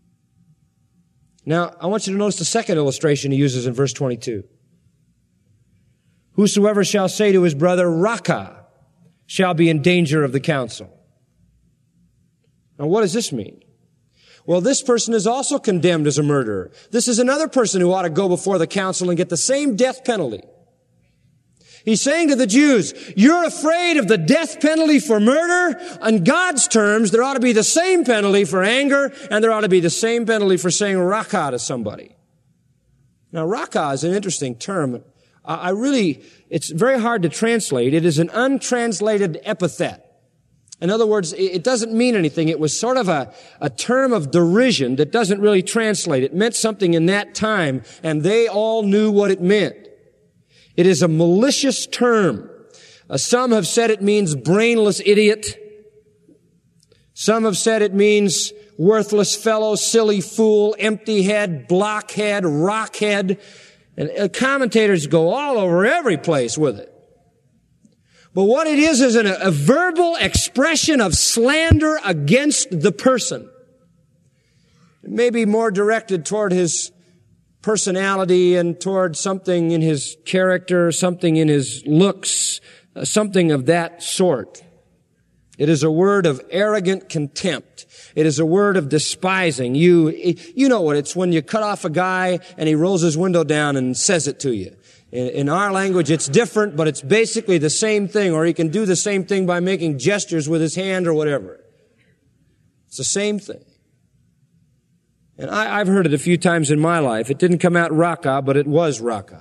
[SPEAKER 3] Now, I want you to notice the second illustration He uses in verse twenty-two. Whosoever shall say to his brother, Raca, shall be in danger of the council. Now, what does this mean? Well, this person is also condemned as a murderer. This is another person who ought to go before the council and get the same death penalty. He's saying to the Jews, you're afraid of the death penalty for murder? On God's terms, there ought to be the same penalty for anger, and there ought to be the same penalty for saying Raca to somebody. Now, Raca is an interesting term. I really, it's very hard to translate. It is an untranslated epithet. In other words, it doesn't mean anything. It was sort of a, a term of derision that doesn't really translate. It meant something in that time, and they all knew what it meant. It is a malicious term. Uh, some have said it means brainless idiot. Some have said it means worthless fellow, silly fool, empty head, blockhead, rockhead. And uh, commentators go all over every place with it. But what it is is an, a verbal expression of slander against the person. It may be more directed toward his personality and toward something in his character, something in his looks, uh, something of that sort. It is a word of arrogant contempt. It is a word of despising. You, you know what? It's when you cut off a guy and he rolls his window down and says it to you. In, in our language, it's different, but it's basically the same thing, or he can do the same thing by making gestures with his hand or whatever. It's the same thing. And I, I've heard it a few times in my life. It didn't come out raka, but it was raka.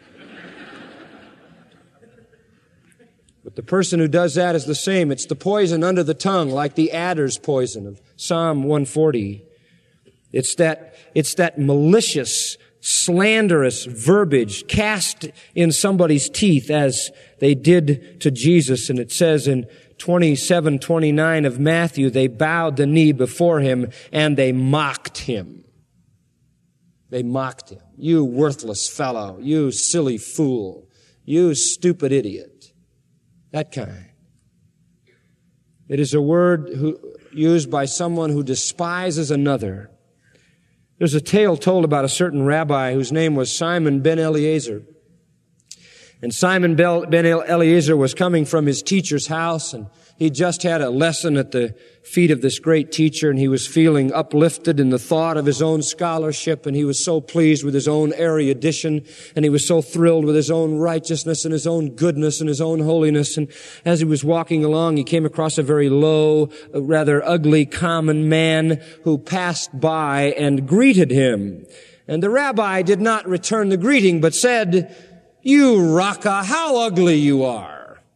[SPEAKER 3] But the person who does that is the same. It's the poison under the tongue, like the adder's poison of Psalm one forty. It's that, it's that malicious, slanderous verbiage cast in somebody's teeth as they did to Jesus. And it says in twenty-seven twenty-nine of Matthew, they bowed the knee before him and they mocked him. They mocked him. You worthless fellow. You silly fool. You stupid idiot. That kind. It is a word who, used by someone who despises another. There's a tale told about a certain rabbi whose name was Simon ben Eliezer. And Simon ben Eliezer was coming from his teacher's house, and he just had a lesson at the feet of this great teacher, and he was feeling uplifted in the thought of his own scholarship, and he was so pleased with his own erudition, and he was so thrilled with his own righteousness and his own goodness and his own holiness. And as he was walking along, he came across a very low, rather ugly, common man who passed by and greeted him. And the rabbi did not return the greeting, but said, "You raka, how ugly you are.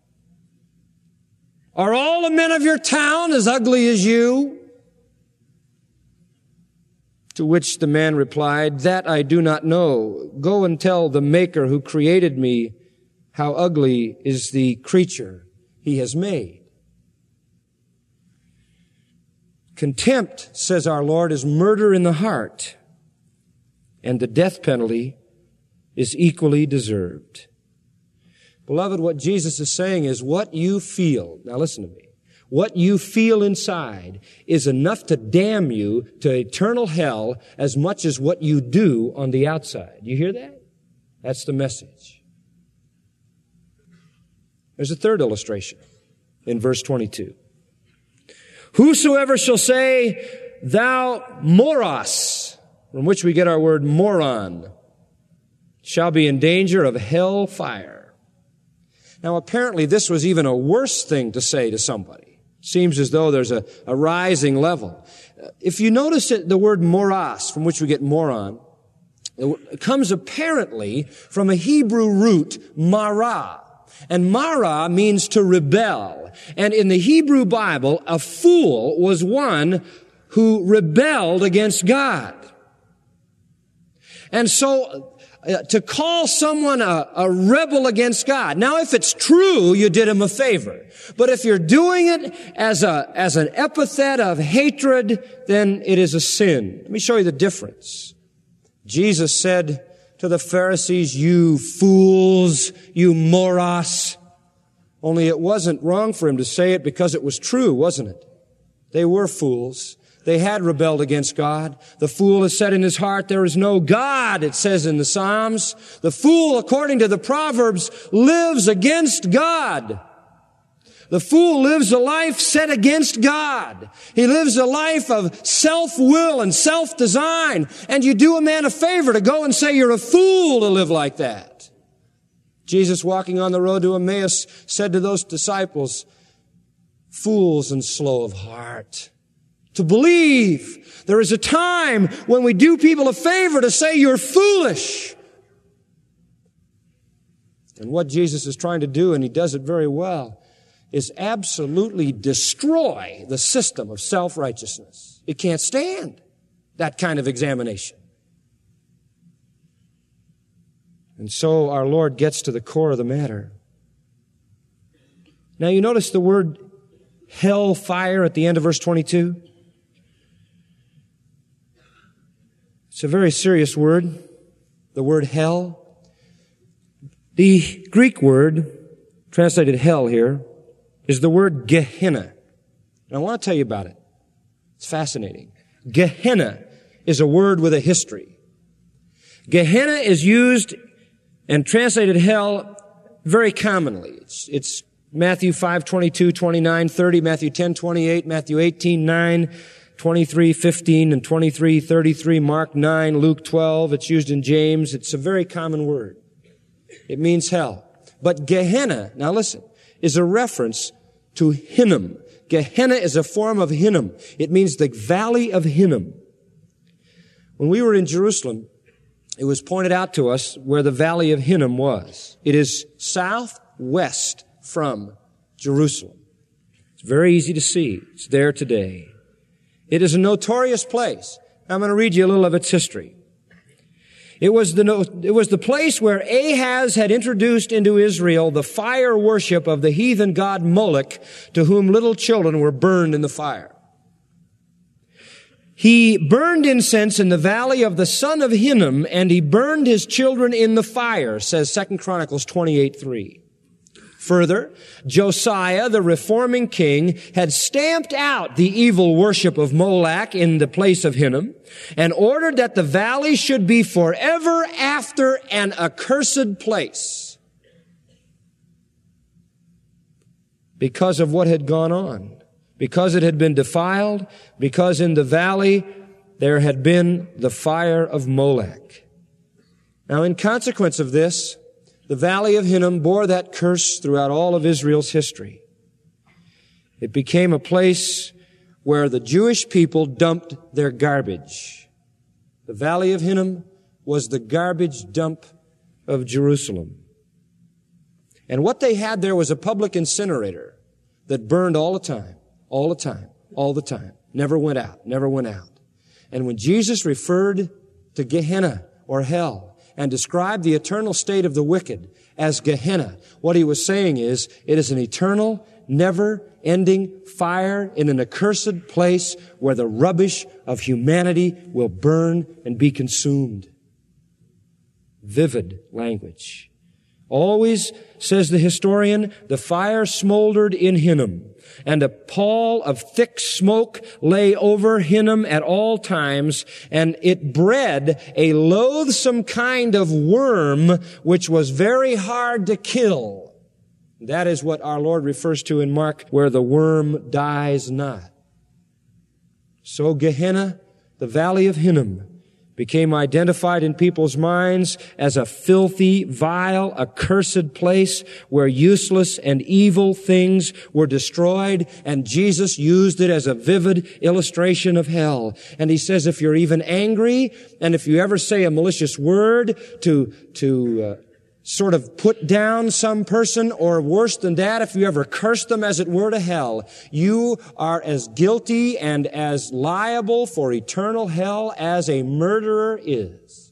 [SPEAKER 3] Are all the men of your town as ugly as you?" To which the man replied, "That I do not know. Go and tell the Maker who created me how ugly is the creature he has made." Contempt, says our Lord, is murder in the heart, and the death penalty is equally deserved. Beloved, what Jesus is saying is what you feel, now listen to me, what you feel inside is enough to damn you to eternal hell as much as what you do on the outside. You hear that? That's the message. There's a third illustration in verse twenty-two. Whosoever shall say, "Thou moros," from which we get our word moron, shall be in danger of hell fire. Now, apparently, this was even a worse thing to say to somebody. Seems as though there's a, a rising level. If you notice it, the word moros, from which we get moron, it comes apparently from a Hebrew root, mara. And mara means to rebel. And in the Hebrew Bible, a fool was one who rebelled against God. And so, Uh, to call someone a, a rebel against God. Now, if it's true, you did him a favor. But if you're doing it as a, as an epithet of hatred, then it is a sin. Let me show you the difference. Jesus said to the Pharisees, "You fools, you moros." Only it wasn't wrong for him to say it because it was true, wasn't it? They were fools. They had rebelled against God. The fool has said in his heart, "There is no God," it says in the Psalms. The fool, according to the Proverbs, lives against God. The fool lives a life set against God. He lives a life of self-will and self-design. And you do a man a favor to go and say you're a fool to live like that. Jesus, walking on the road to Emmaus, said to those disciples, "Fools and slow of heart to believe." There is a time when we do people a favor to say you're foolish. And what Jesus is trying to do, and he does it very well, is absolutely destroy the system of self-righteousness. It can't stand that kind of examination. And so our Lord gets to the core of the matter. Now you notice the word hell fire at the end of verse twenty-two? It's a very serious word, the word hell. The Greek word, translated hell here, is the word Gehenna. And I want to tell you about it. It's fascinating. Gehenna is a word with a history. Gehenna is used and translated hell very commonly. It's, it's Matthew five, twenty-two, twenty-nine, thirty, Matthew ten, twenty-eight, Matthew eighteen, nine, twenty-three, fifteen, and twenty-three, thirty-three, Mark nine, Luke twelve. It's used in James. It's a very common word. It means hell. But Gehenna, now listen, is a reference to Hinnom. Gehenna is a form of Hinnom. It means the valley of Hinnom. When we were in Jerusalem, it was pointed out to us where the valley of Hinnom was. It is southwest from Jerusalem. It's very easy to see. It's there today. It is a notorious place. I'm going to read you a little of its history. It was the, it was the place where Ahaz had introduced into Israel the fire worship of the heathen god Moloch, to whom little children were burned in the fire. He burned incense in the valley of the son of Hinnom, and he burned his children in the fire, says Second Chronicles twenty-eight three. Further, Josiah, the reforming king, had stamped out the evil worship of Moloch in the place of Hinnom and ordered that the valley should be forever after an accursed place because of what had gone on, because it had been defiled, because in the valley there had been the fire of Moloch. Now, in consequence of this, the valley of Hinnom bore that curse throughout all of Israel's history. It became a place where the Jewish people dumped their garbage. The valley of Hinnom was the garbage dump of Jerusalem. And what they had there was a public incinerator that burned all the time, all the time, all the time. Never went out, never went out. And when Jesus referred to Gehenna or hell, and described the eternal state of the wicked as Gehenna, what he was saying is, it is an eternal, never-ending fire in an accursed place where the rubbish of humanity will burn and be consumed. Vivid language. Always, says the historian, the fire smoldered in Hinnom, and a pall of thick smoke lay over Hinnom at all times, and it bred a loathsome kind of worm which was very hard to kill. That is what our Lord refers to in Mark, where the worm dies not. So Gehenna, the valley of Hinnom, became identified in people's minds as a filthy, vile, accursed place where useless and evil things were destroyed, and Jesus used it as a vivid illustration of hell. And he says, if you're even angry, and if you ever say a malicious word to, to, uh, sort of put down some person, or worse than that, if you ever curse them as it were to hell, you are as guilty and as liable for eternal hell as a murderer is.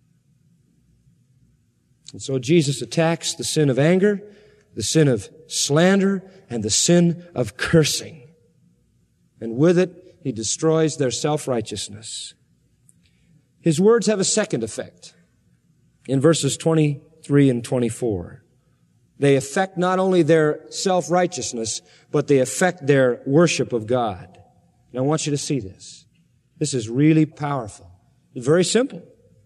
[SPEAKER 3] And so Jesus attacks the sin of anger, the sin of slander, and the sin of cursing. And with it, he destroys their self-righteousness. His words have a second effect. In verses twenty three and twenty-four. They affect not only their self-righteousness, but they affect their worship of God. And I want you to see this. This is really powerful. It's very simple.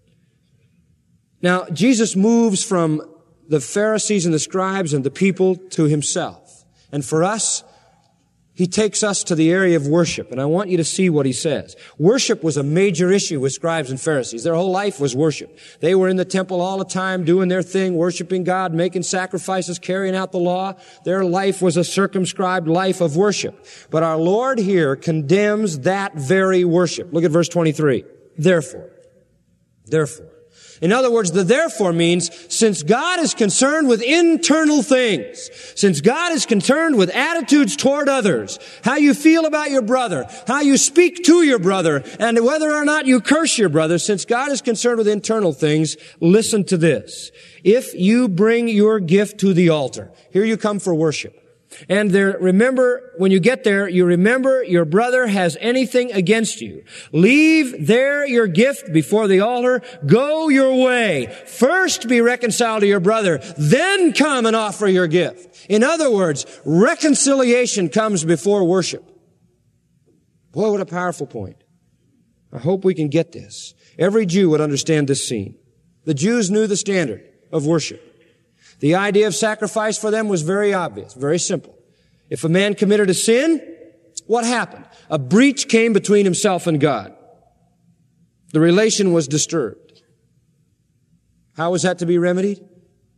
[SPEAKER 3] Now, Jesus moves from the Pharisees and the scribes and the people to himself. And for us, he takes us to the area of worship, and I want you to see what he says. Worship was a major issue with scribes and Pharisees. Their whole life was worship. They were in the temple all the time, doing their thing, worshiping God, making sacrifices, carrying out the law. Their life was a circumscribed life of worship. But our Lord here condemns that very worship. Look at verse twenty-three. Therefore, therefore. In other words, the therefore means, since God is concerned with internal things, since God is concerned with attitudes toward others, how you feel about your brother, how you speak to your brother, and whether or not you curse your brother, since God is concerned with internal things, listen to this. If you bring your gift to the altar, here you come for worship. And there, remember, when you get there, you remember your brother has anything against you. Leave there your gift before the altar. Go your way. First be reconciled to your brother, then come and offer your gift. In other words, reconciliation comes before worship. Boy, what a powerful point. I hope we can get this. Every Jew would understand this scene. The Jews knew the standard of worship. The idea of sacrifice for them was very obvious, very simple. If a man committed a sin, what happened? A breach came between himself and God. The relation was disturbed. How was that to be remedied?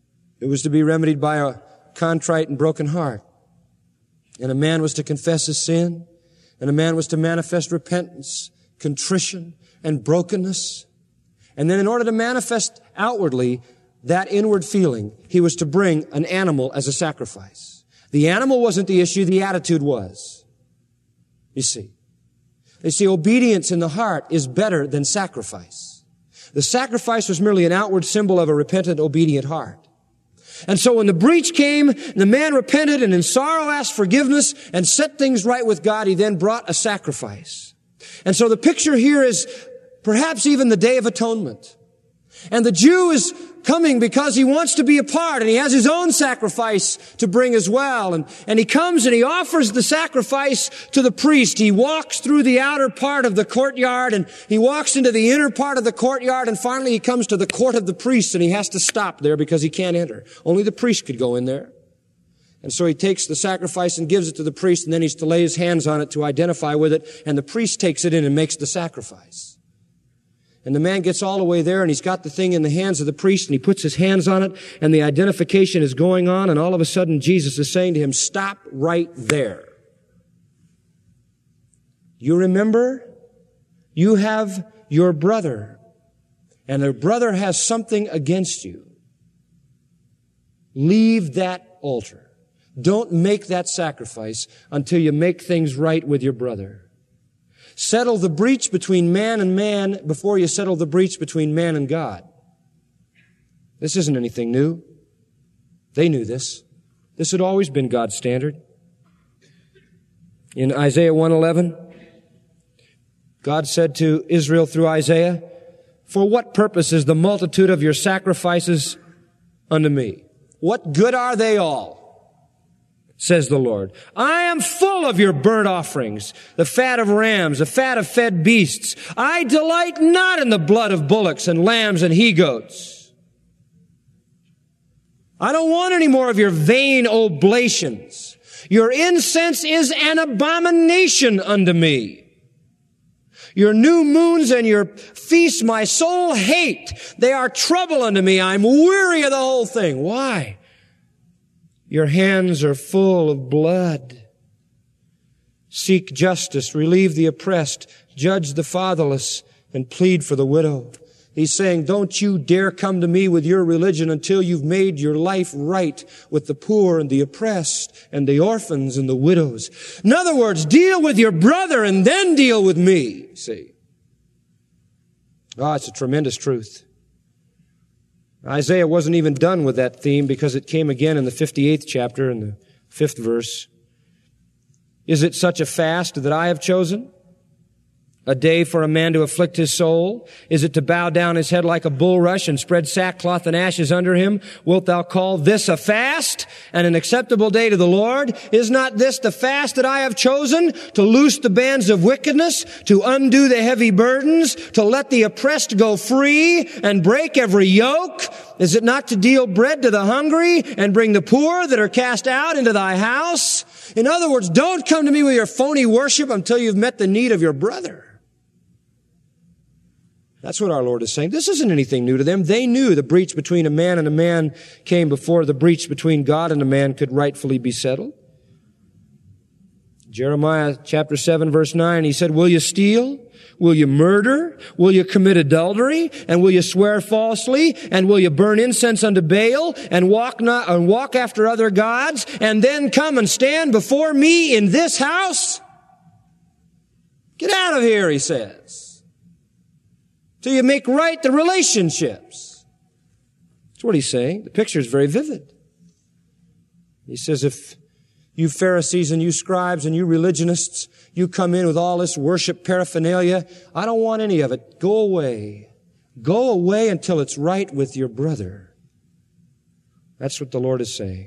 [SPEAKER 3] It was to be remedied by a contrite and broken heart. And a man was to confess his sin, and a man was to manifest repentance, contrition, and brokenness. And then in order to manifest outwardly that inward feeling, he was to bring an animal as a sacrifice. The animal wasn't the issue, the attitude was. You see. You see, obedience in the heart is better than sacrifice. The sacrifice was merely an outward symbol of a repentant, obedient heart. And so when the breach came, the man repented and in sorrow asked forgiveness and set things right with God, he then brought a sacrifice. And so the picture here is perhaps even the Day of Atonement. And the Jew is coming because he wants to be a part, and he has his own sacrifice to bring as well. And, and he comes and he offers the sacrifice to the priest. He walks through the outer part of the courtyard, and he walks into the inner part of the courtyard, and finally he comes to the court of the priests, and he has to stop there because he can't enter. Only the priest could go in there. And so he takes the sacrifice and gives it to the priest, and then he's to lay his hands on it to identify with it, and the priest takes it in and makes the sacrifice. And the man gets all the way there, and he's got the thing in the hands of the priest, and he puts his hands on it, and the identification is going on, and all of a sudden Jesus is saying to him, stop right there. You remember? You have your brother, and the brother has something against you. Leave that altar. Don't make that sacrifice until you make things right with your brother. Settle the breach between man and man before you settle the breach between man and God. This isn't anything new. They knew this. This had always been God's standard. In Isaiah one eleven, God said to Israel through Isaiah, for what purpose is the multitude of your sacrifices unto me? What good are they all? Says the Lord. I am full of your burnt offerings, the fat of rams, the fat of fed beasts. I delight not in the blood of bullocks and lambs and he-goats. I don't want any more of your vain oblations. Your incense is an abomination unto me. Your new moons and your feasts my soul hate. They are trouble unto me. I'm weary of the whole thing. Why? Your hands are full of blood. Seek justice, relieve the oppressed, judge the fatherless, and plead for the widow. He's saying, don't you dare come to me with your religion until you've made your life right with the poor and the oppressed and the orphans and the widows. In other words, deal with your brother and then deal with me. See? Oh, it's a tremendous truth. Isaiah wasn't even done with that theme because it came again in the fifty-eighth chapter in the fifth verse. Is it such a fast that I have chosen? A day for a man to afflict his soul? Is it to bow down his head like a bulrush and spread sackcloth and ashes under him? Wilt thou call this a fast and an acceptable day to the Lord? Is not this the fast that I have chosen? To loose the bands of wickedness, to undo the heavy burdens, to let the oppressed go free and break every yoke? Is it not to deal bread to the hungry and bring the poor that are cast out into thy house? In other words, don't come to me with your phony worship until you've met the need of your brother. That's what our Lord is saying. This isn't anything new to them. They knew the breach between a man and a man came before the breach between God and a man could rightfully be settled. Jeremiah chapter seven verse nine, he said, will you steal? Will you murder? Will you commit adultery? And will you swear falsely? And will you burn incense unto Baal and walk not, and walk after other gods and then come and stand before me in this house? Get out of here, he says. Till you make right the relationships. That's what he's saying. The picture is very vivid. He says, if you Pharisees and you scribes and you religionists, you come in with all this worship paraphernalia, I don't want any of it. Go away. Go away until it's right with your brother. That's what the Lord is saying.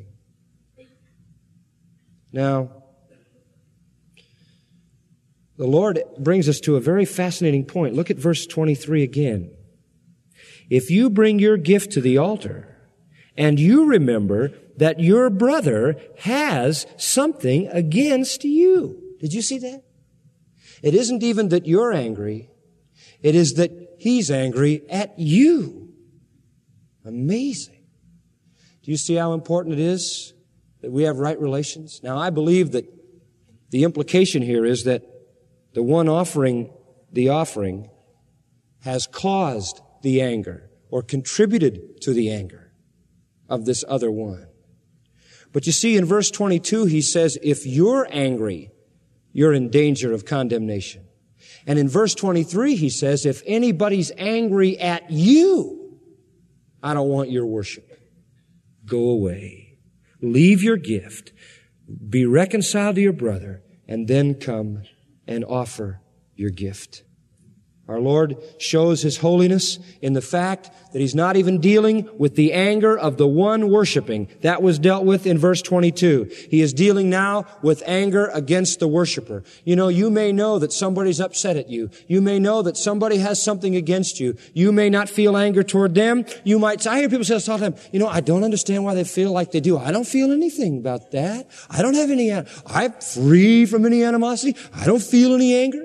[SPEAKER 3] Now, the Lord brings us to a very fascinating point. Look at verse twenty-three again. If you bring your gift to the altar and you remember that your brother has something against you. Did you see that? It isn't even that you're angry. It is that he's angry at you. Amazing. Do you see how important it is that we have right relations? Now, I believe that the implication here is that the one offering the offering has caused the anger or contributed to the anger of this other one. But you see, in verse twenty-two, he says, if you're angry, you're in danger of condemnation. And in verse twenty-three, he says, if anybody's angry at you, I don't want your worship. Go away. Leave your gift. Be reconciled to your brother, and then come and offer your gift. Our Lord shows His holiness in the fact that He's not even dealing with the anger of the one worshiping. That was dealt with in verse twenty-two. He is dealing now with anger against the worshiper. You know, you may know that somebody's upset at you. You may know that somebody has something against you. You may not feel anger toward them. You might, I hear people say this all the time, you know, I don't understand why they feel like they do. I don't feel anything about that. I don't have any, I'm free from any animosity. I don't feel any anger.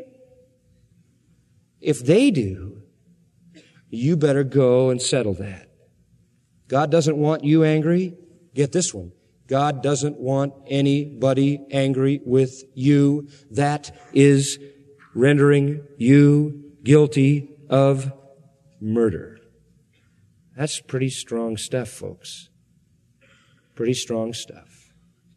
[SPEAKER 3] If they do, you better go and settle that. God doesn't want you angry. Get this one. God doesn't want anybody angry with you. That is rendering you guilty of murder. That's pretty strong stuff, folks. Pretty strong stuff.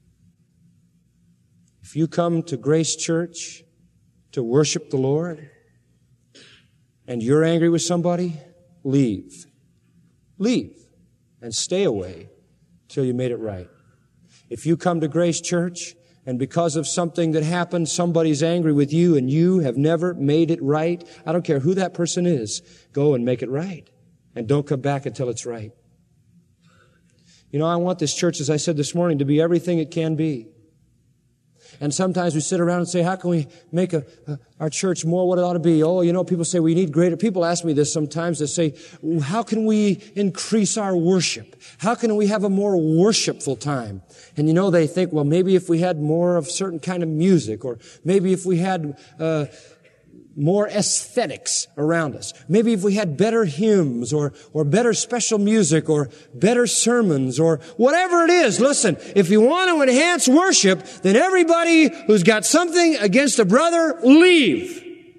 [SPEAKER 3] If you come to Grace Church to worship the Lord, and you're angry with somebody, leave. Leave. And stay away till you made it right. If you come to Grace Church, and because of something that happened, somebody's angry with you, and you have never made it right, I don't care who that person is, go and make it right. And don't come back until it's right. You know, I want this church, as I said this morning, to be everything it can be. And sometimes we sit around and say, how can we make a, a, our church more what it ought to be? Oh, you know, people say we need greater. People ask me this sometimes. They say, how can we increase our worship? How can we have a more worshipful time? And you know, they think, well, maybe if we had more of certain kind of music, or maybe if we had uh more aesthetics around us. Maybe if we had better hymns or, or better special music or better sermons or whatever it is. Listen, if you want to enhance worship, then everybody who's got something against a brother, leave.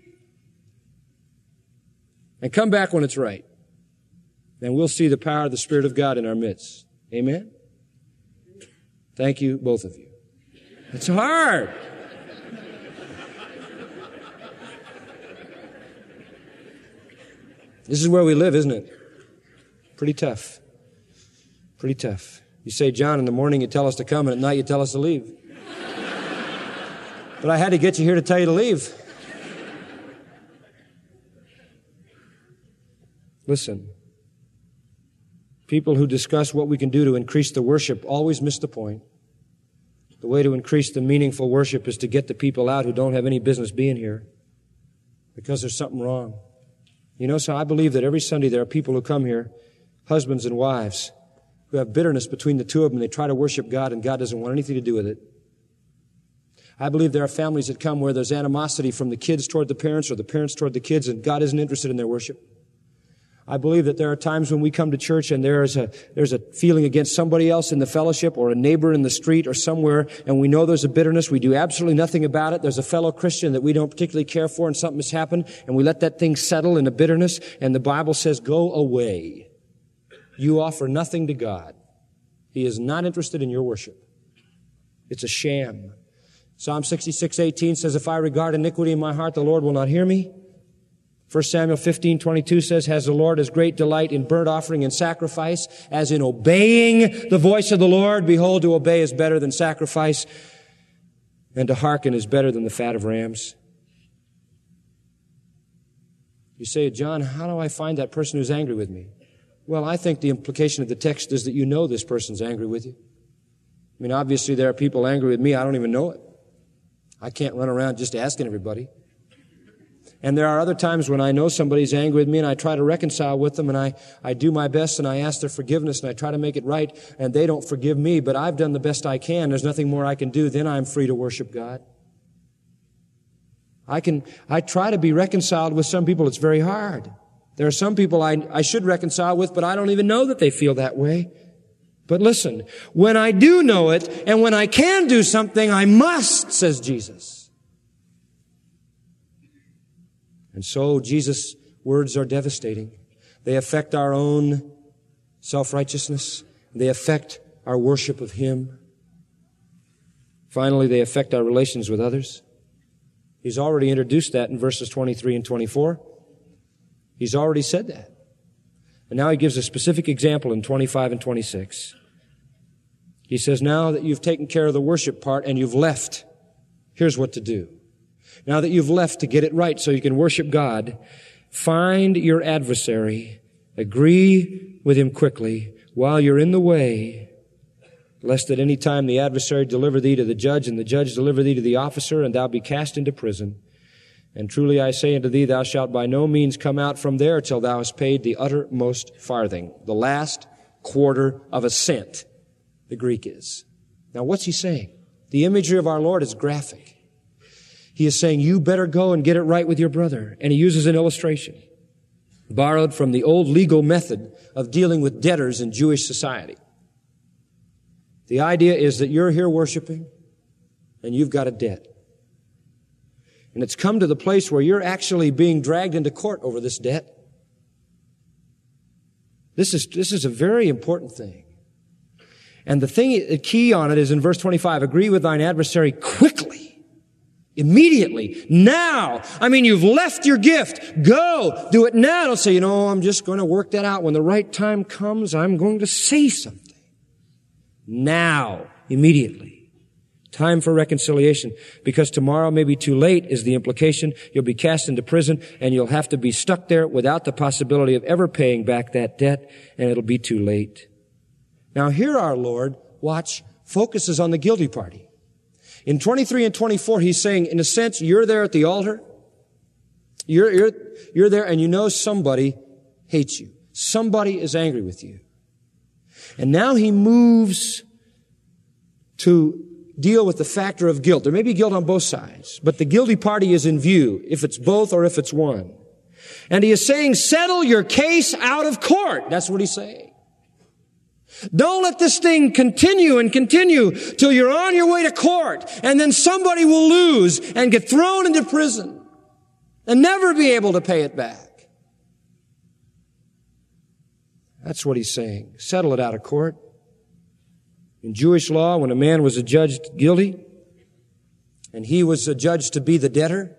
[SPEAKER 3] And come back when it's right. And we'll see the power of the Spirit of God in our midst. Amen? Thank you, both of you. It's hard. This is where we live, isn't it? Pretty tough. Pretty tough. You say, John, in the morning you tell us to come, and at night you tell us to leave. But I had to get you here to tell you to leave. Listen. People who discuss what we can do to increase the worship always miss the point. The way to increase the meaningful worship is to get the people out who don't have any business being here because there's something wrong. You know, so I believe that every Sunday there are people who come here, husbands and wives, who have bitterness between the two of them. They try to worship God, and God doesn't want anything to do with it. I believe there are families that come where there's animosity from the kids toward the parents or the parents toward the kids, and God isn't interested in their worship. I believe that there are times when we come to church and there's a, there's a feeling against somebody else in the fellowship or a neighbor in the street or somewhere, and we know there's a bitterness. We do absolutely nothing about it. There's a fellow Christian that we don't particularly care for and something has happened, and we let that thing settle in a bitterness, and the Bible says, go away. You offer nothing to God. He is not interested in your worship. It's a sham. Psalm sixty-six eighteen says, if I regard iniquity in my heart, the Lord will not hear me. First Samuel fifteen twenty-two says, has the Lord as great delight in burnt offering and sacrifice as in obeying the voice of the Lord? Behold, to obey is better than sacrifice, and to hearken is better than the fat of rams. You say, John, how do I find that person who's angry with me? Well, I think the implication of the text is that you know this person's angry with you. I mean, obviously there are people angry with me. I don't even know it. I can't run around just asking everybody. And there are other times when I know somebody's angry with me and I try to reconcile with them and I, I do my best and I ask their forgiveness and I try to make it right and they don't forgive me, but I've done the best I can. There's nothing more I can do. Then I'm free to worship God. I can, I try to be reconciled with some people. It's very hard. There are some people I, I should reconcile with, but I don't even know that they feel that way. But listen, when I do know it, and when I can do something, I must, says Jesus. And so Jesus' words are devastating. They affect our own self-righteousness. They affect our worship of Him. Finally, they affect our relations with others. He's already introduced that in verses twenty-three and twenty-four. He's already said that. And now he gives a specific example in twenty-five and twenty-six. He says, now that you've taken care of the worship part and you've left, here's what to do. Now that you've left to get it right so you can worship God, find your adversary, agree with him quickly while you're in the way, lest at any time the adversary deliver thee to the judge, and the judge deliver thee to the officer, and thou be cast into prison. And truly I say unto thee, thou shalt by no means come out from there till thou hast paid the uttermost farthing, the last quarter of a cent, the Greek is. Now what's he saying? The imagery of our Lord is graphic. He is saying, you better go and get it right with your brother. And he uses an illustration borrowed from the old legal method of dealing with debtors in Jewish society. The idea is that you're here worshiping and you've got a debt. And it's come to the place where you're actually being dragged into court over this debt. This is, this is a very important thing. And the thing, the key on it is in verse twenty-five, agree with thine adversary quickly, immediately, now. I mean, you've left your gift. Go, do it now. Don't say, you know, I'm just going to work that out. When the right time comes, I'm going to say something. Now, immediately. Time for reconciliation, because tomorrow may be too late is the implication. You'll be cast into prison and you'll have to be stuck there without the possibility of ever paying back that debt, and it'll be too late. Now here our Lord, watch, focuses on the guilty party. In twenty-three and twenty-four, he's saying, in a sense, you're there at the altar. You're, you're, you're there and you know somebody hates you. Somebody is angry with you. And now he moves to deal with the factor of guilt. There may be guilt on both sides, but the guilty party is in view, if it's both or if it's one. And he is saying, settle your case out of court. That's what he's saying. Don't let this thing continue and continue till you're on your way to court, and then somebody will lose and get thrown into prison and never be able to pay it back. That's what he's saying. Settle it out of court. In Jewish law, when a man was adjudged guilty, and he was adjudged to be the debtor,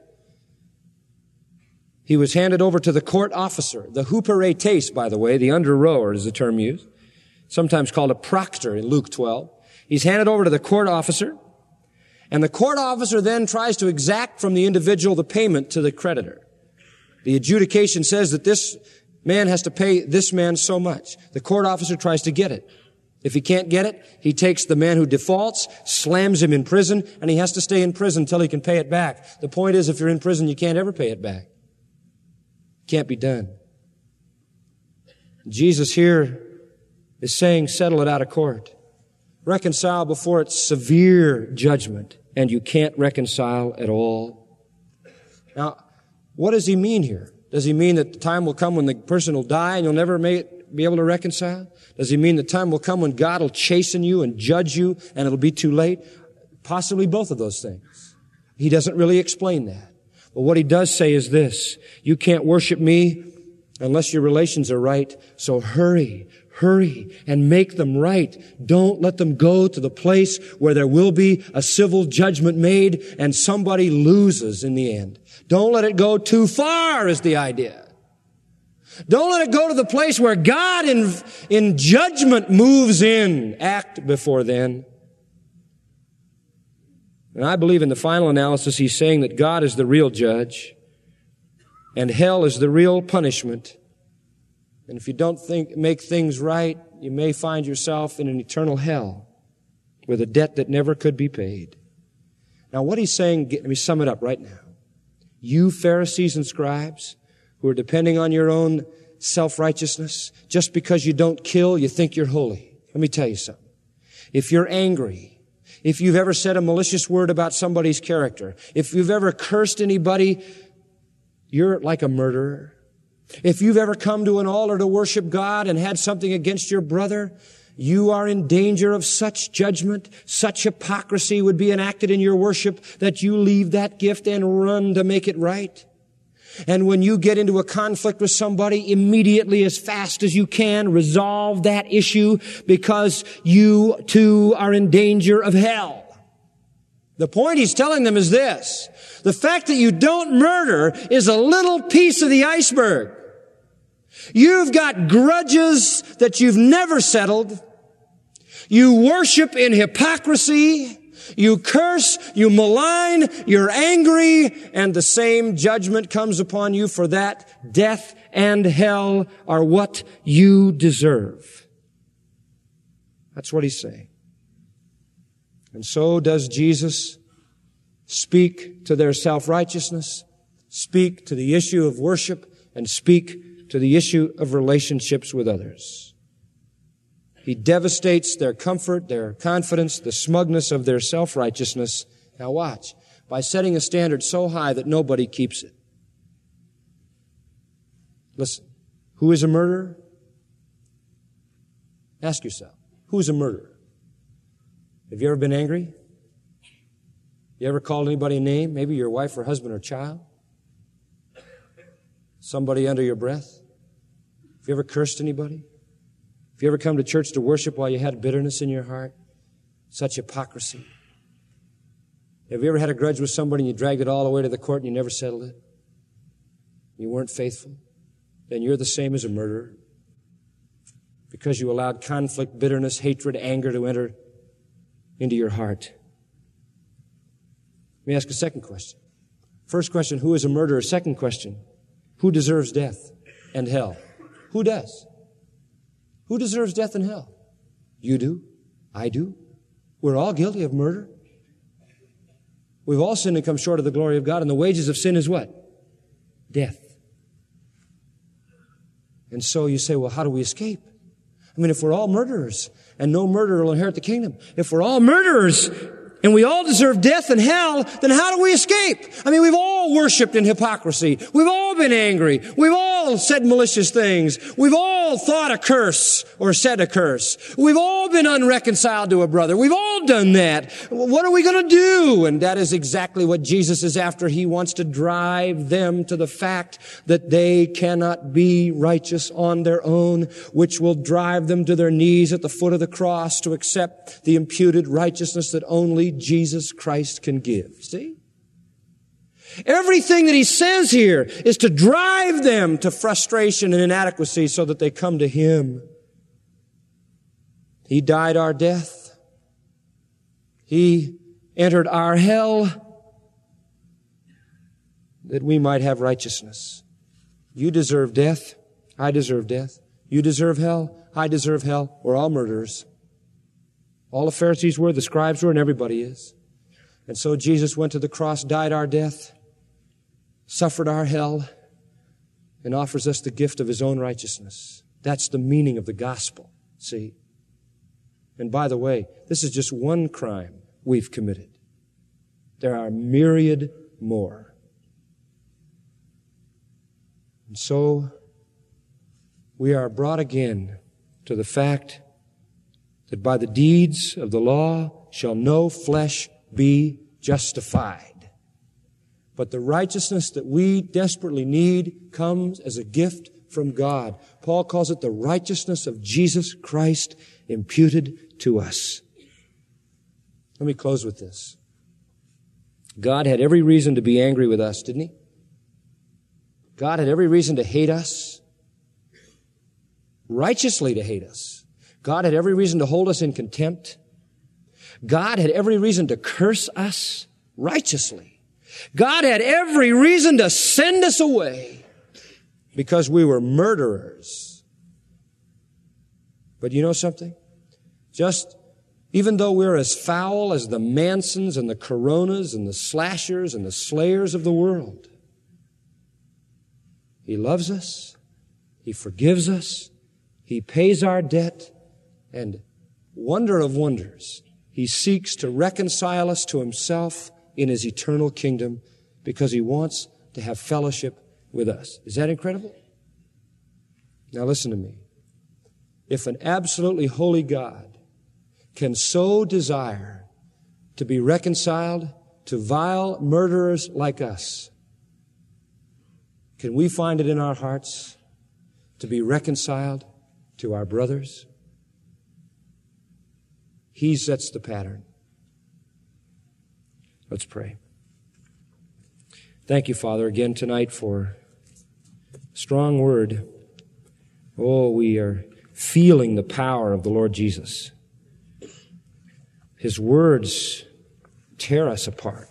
[SPEAKER 3] he was handed over to the court officer, the huperetes, by the way, the under-rower is the term used, sometimes called a proctor in Luke twelve. He's handed over to the court officer, and the court officer then tries to exact from the individual the payment to the creditor. The adjudication says that this man has to pay this man so much. The court officer tries to get it. If he can't get it, he takes the man who defaults, slams him in prison, and he has to stay in prison until he can pay it back. The point is, if you're in prison, you can't ever pay it back. Can't be done. Jesus here is saying, settle it out of court. Reconcile before it's severe judgment, and you can't reconcile at all. Now, what does he mean here? Does he mean that the time will come when the person will die and you'll never make it, be able to reconcile? Does he mean the time will come when God will chasten you and judge you and it'll be too late? Possibly both of those things. He doesn't really explain that. But what he does say is this: you can't worship me unless your relations are right, so hurry, hurry and make them right. Don't let them go to the place where there will be a civil judgment made and somebody loses in the end. Don't let it go too far is the idea. Don't let it go to the place where God in, in judgment moves in. Act before then. And I believe in the final analysis he's saying that God is the real judge and hell is the real punishment. And if you don't think, make things right, you may find yourself in an eternal hell with a debt that never could be paid. Now what he's saying, let me sum it up right now. You Pharisees and scribes who are depending on your own self-righteousness, just because you don't kill, you think you're holy. Let me tell you something. If you're angry, if you've ever said a malicious word about somebody's character, if you've ever cursed anybody, you're like a murderer. If you've ever come to an altar to worship God and had something against your brother, you are in danger of such judgment, such hypocrisy would be enacted in your worship that you leave that gift and run to make it right. And when you get into a conflict with somebody, immediately, as fast as you can, resolve that issue, because you too are in danger of hell. The point he's telling them is this: the fact that you don't murder is a little piece of the iceberg. You've got grudges that you've never settled. You worship in hypocrisy. You curse, you malign, you're angry, and the same judgment comes upon you for that. Death and hell are what you deserve. That's what he's saying. And so does Jesus speak to their self-righteousness, speak to the issue of worship, and speak to the issue of relationships with others. He devastates their comfort, their confidence, the smugness of their self-righteousness. Now watch, by setting a standard so high that nobody keeps it. Listen, who is a murderer? Ask yourself, who is a murderer? Have you ever been angry? You ever called anybody a name? Maybe your wife or husband or child? Somebody under your breath? Have you ever cursed anybody? Have you ever come to church to worship while you had bitterness in your heart? Such hypocrisy. Have you ever had a grudge with somebody and you dragged it all the way to the court and you never settled it? You weren't faithful? Then you're the same as a murderer, because you allowed conflict, bitterness, hatred, anger to enter into your heart. Let me ask a second question. First question, who is a murderer? Second question, who deserves death and hell? Who does? Who deserves death and hell? You do. I do. We're all guilty of murder. We've all sinned and come short of the glory of God, and the wages of sin is what? Death. And so you say, well, how do we escape? I mean, if we're all murderers, and no murderer will inherit the kingdom, if we're all murderers, and we all deserve death and hell, then how do we escape? I mean, we've all worshiped in hypocrisy. We've all been angry. We've all said malicious things. We've all thought a curse or said a curse. We've all been unreconciled to a brother. We've all done that. What are we going to do? And that is exactly what Jesus is after. He wants to drive them to the fact that they cannot be righteous on their own, which will drive them to their knees at the foot of the cross to accept the imputed righteousness that only Jesus Christ can give. See? Everything that he says here is to drive them to frustration and inadequacy so that they come to him. He died our death. He entered our hell that we might have righteousness. You deserve death. I deserve death. You deserve hell. I deserve hell. We're all murderers. All the Pharisees were, the scribes were, and everybody is. And so Jesus went to the cross, died our death, suffered our hell, and offers us the gift of his own righteousness. That's the meaning of the gospel, see? And by the way, this is just one crime we've committed. There are myriad more. And so we are brought again to the fact that by the deeds of the law shall no flesh be justified. But the righteousness that we desperately need comes as a gift from God. Paul calls it the righteousness of Jesus Christ imputed to us. Let me close with this. God had every reason to be angry with us, didn't he? God had every reason to hate us, righteously to hate us. God had every reason to hold us in contempt. God had every reason to curse us righteously. God had every reason to send us away because we were murderers. But you know something? Just even though we're as foul as the Mansons and the Coronas and the Slashers and the Slayers of the world, he loves us. He forgives us. He pays our debt. And wonder of wonders, he seeks to reconcile us to himself in his eternal kingdom because he wants to have fellowship with us. Is that incredible? Now listen to me. if an absolutely holy God can so desire to be reconciled to vile murderers like us, can we find it in our hearts to be reconciled to our brothers? He sets the pattern. Let's pray. Thank you, Father, again tonight for strong word. Oh, we are feeling the power of the Lord Jesus. His words tear us apart.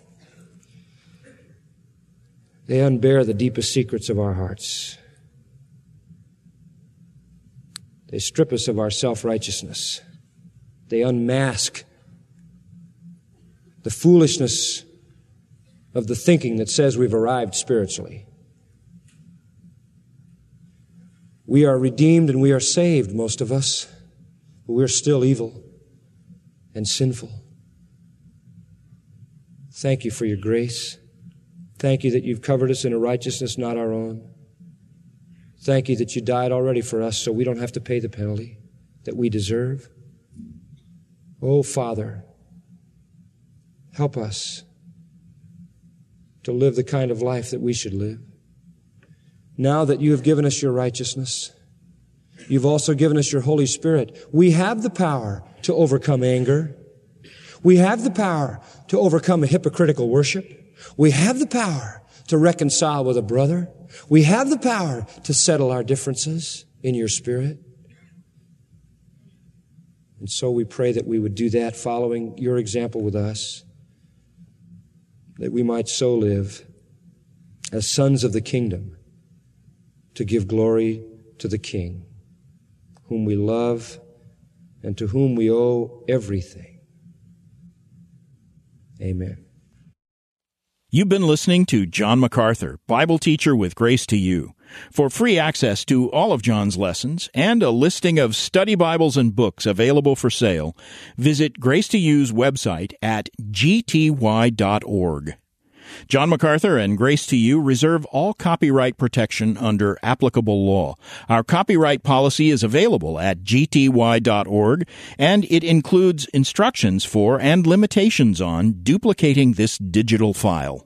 [SPEAKER 3] They unbear the deepest secrets of our hearts. They strip us of our self-righteousness. They unmask the foolishness of the thinking that says we've arrived spiritually. We are redeemed and we are saved, most of us, but we're still evil and sinful. Thank you for your grace. Thank you that you've covered us in a righteousness not our own. Thank you that you died already for us so we don't have to pay the penalty that we deserve. Oh, Father, help us to live the kind of life that we should live. Now that you have given us your righteousness, you've also given us your Holy Spirit. We have the power to overcome anger. We have the power to overcome a hypocritical worship. We have the power to reconcile with a brother. We have the power to settle our differences in your Spirit. And so we pray that we would do that following your example with us, that we might so live as sons of the kingdom to give glory to the King, whom we love and to whom we owe everything. Amen.
[SPEAKER 4] You've been listening to John MacArthur, Bible teacher with Grace to You. For free access to all of John's lessons and a listing of study Bibles and books available for sale, visit Grace to You's website at g t y dot org. John MacArthur and Grace to You reserve all copyright protection under applicable law. Our copyright policy is available at g t y dot org, and it includes instructions for and limitations on duplicating this digital file.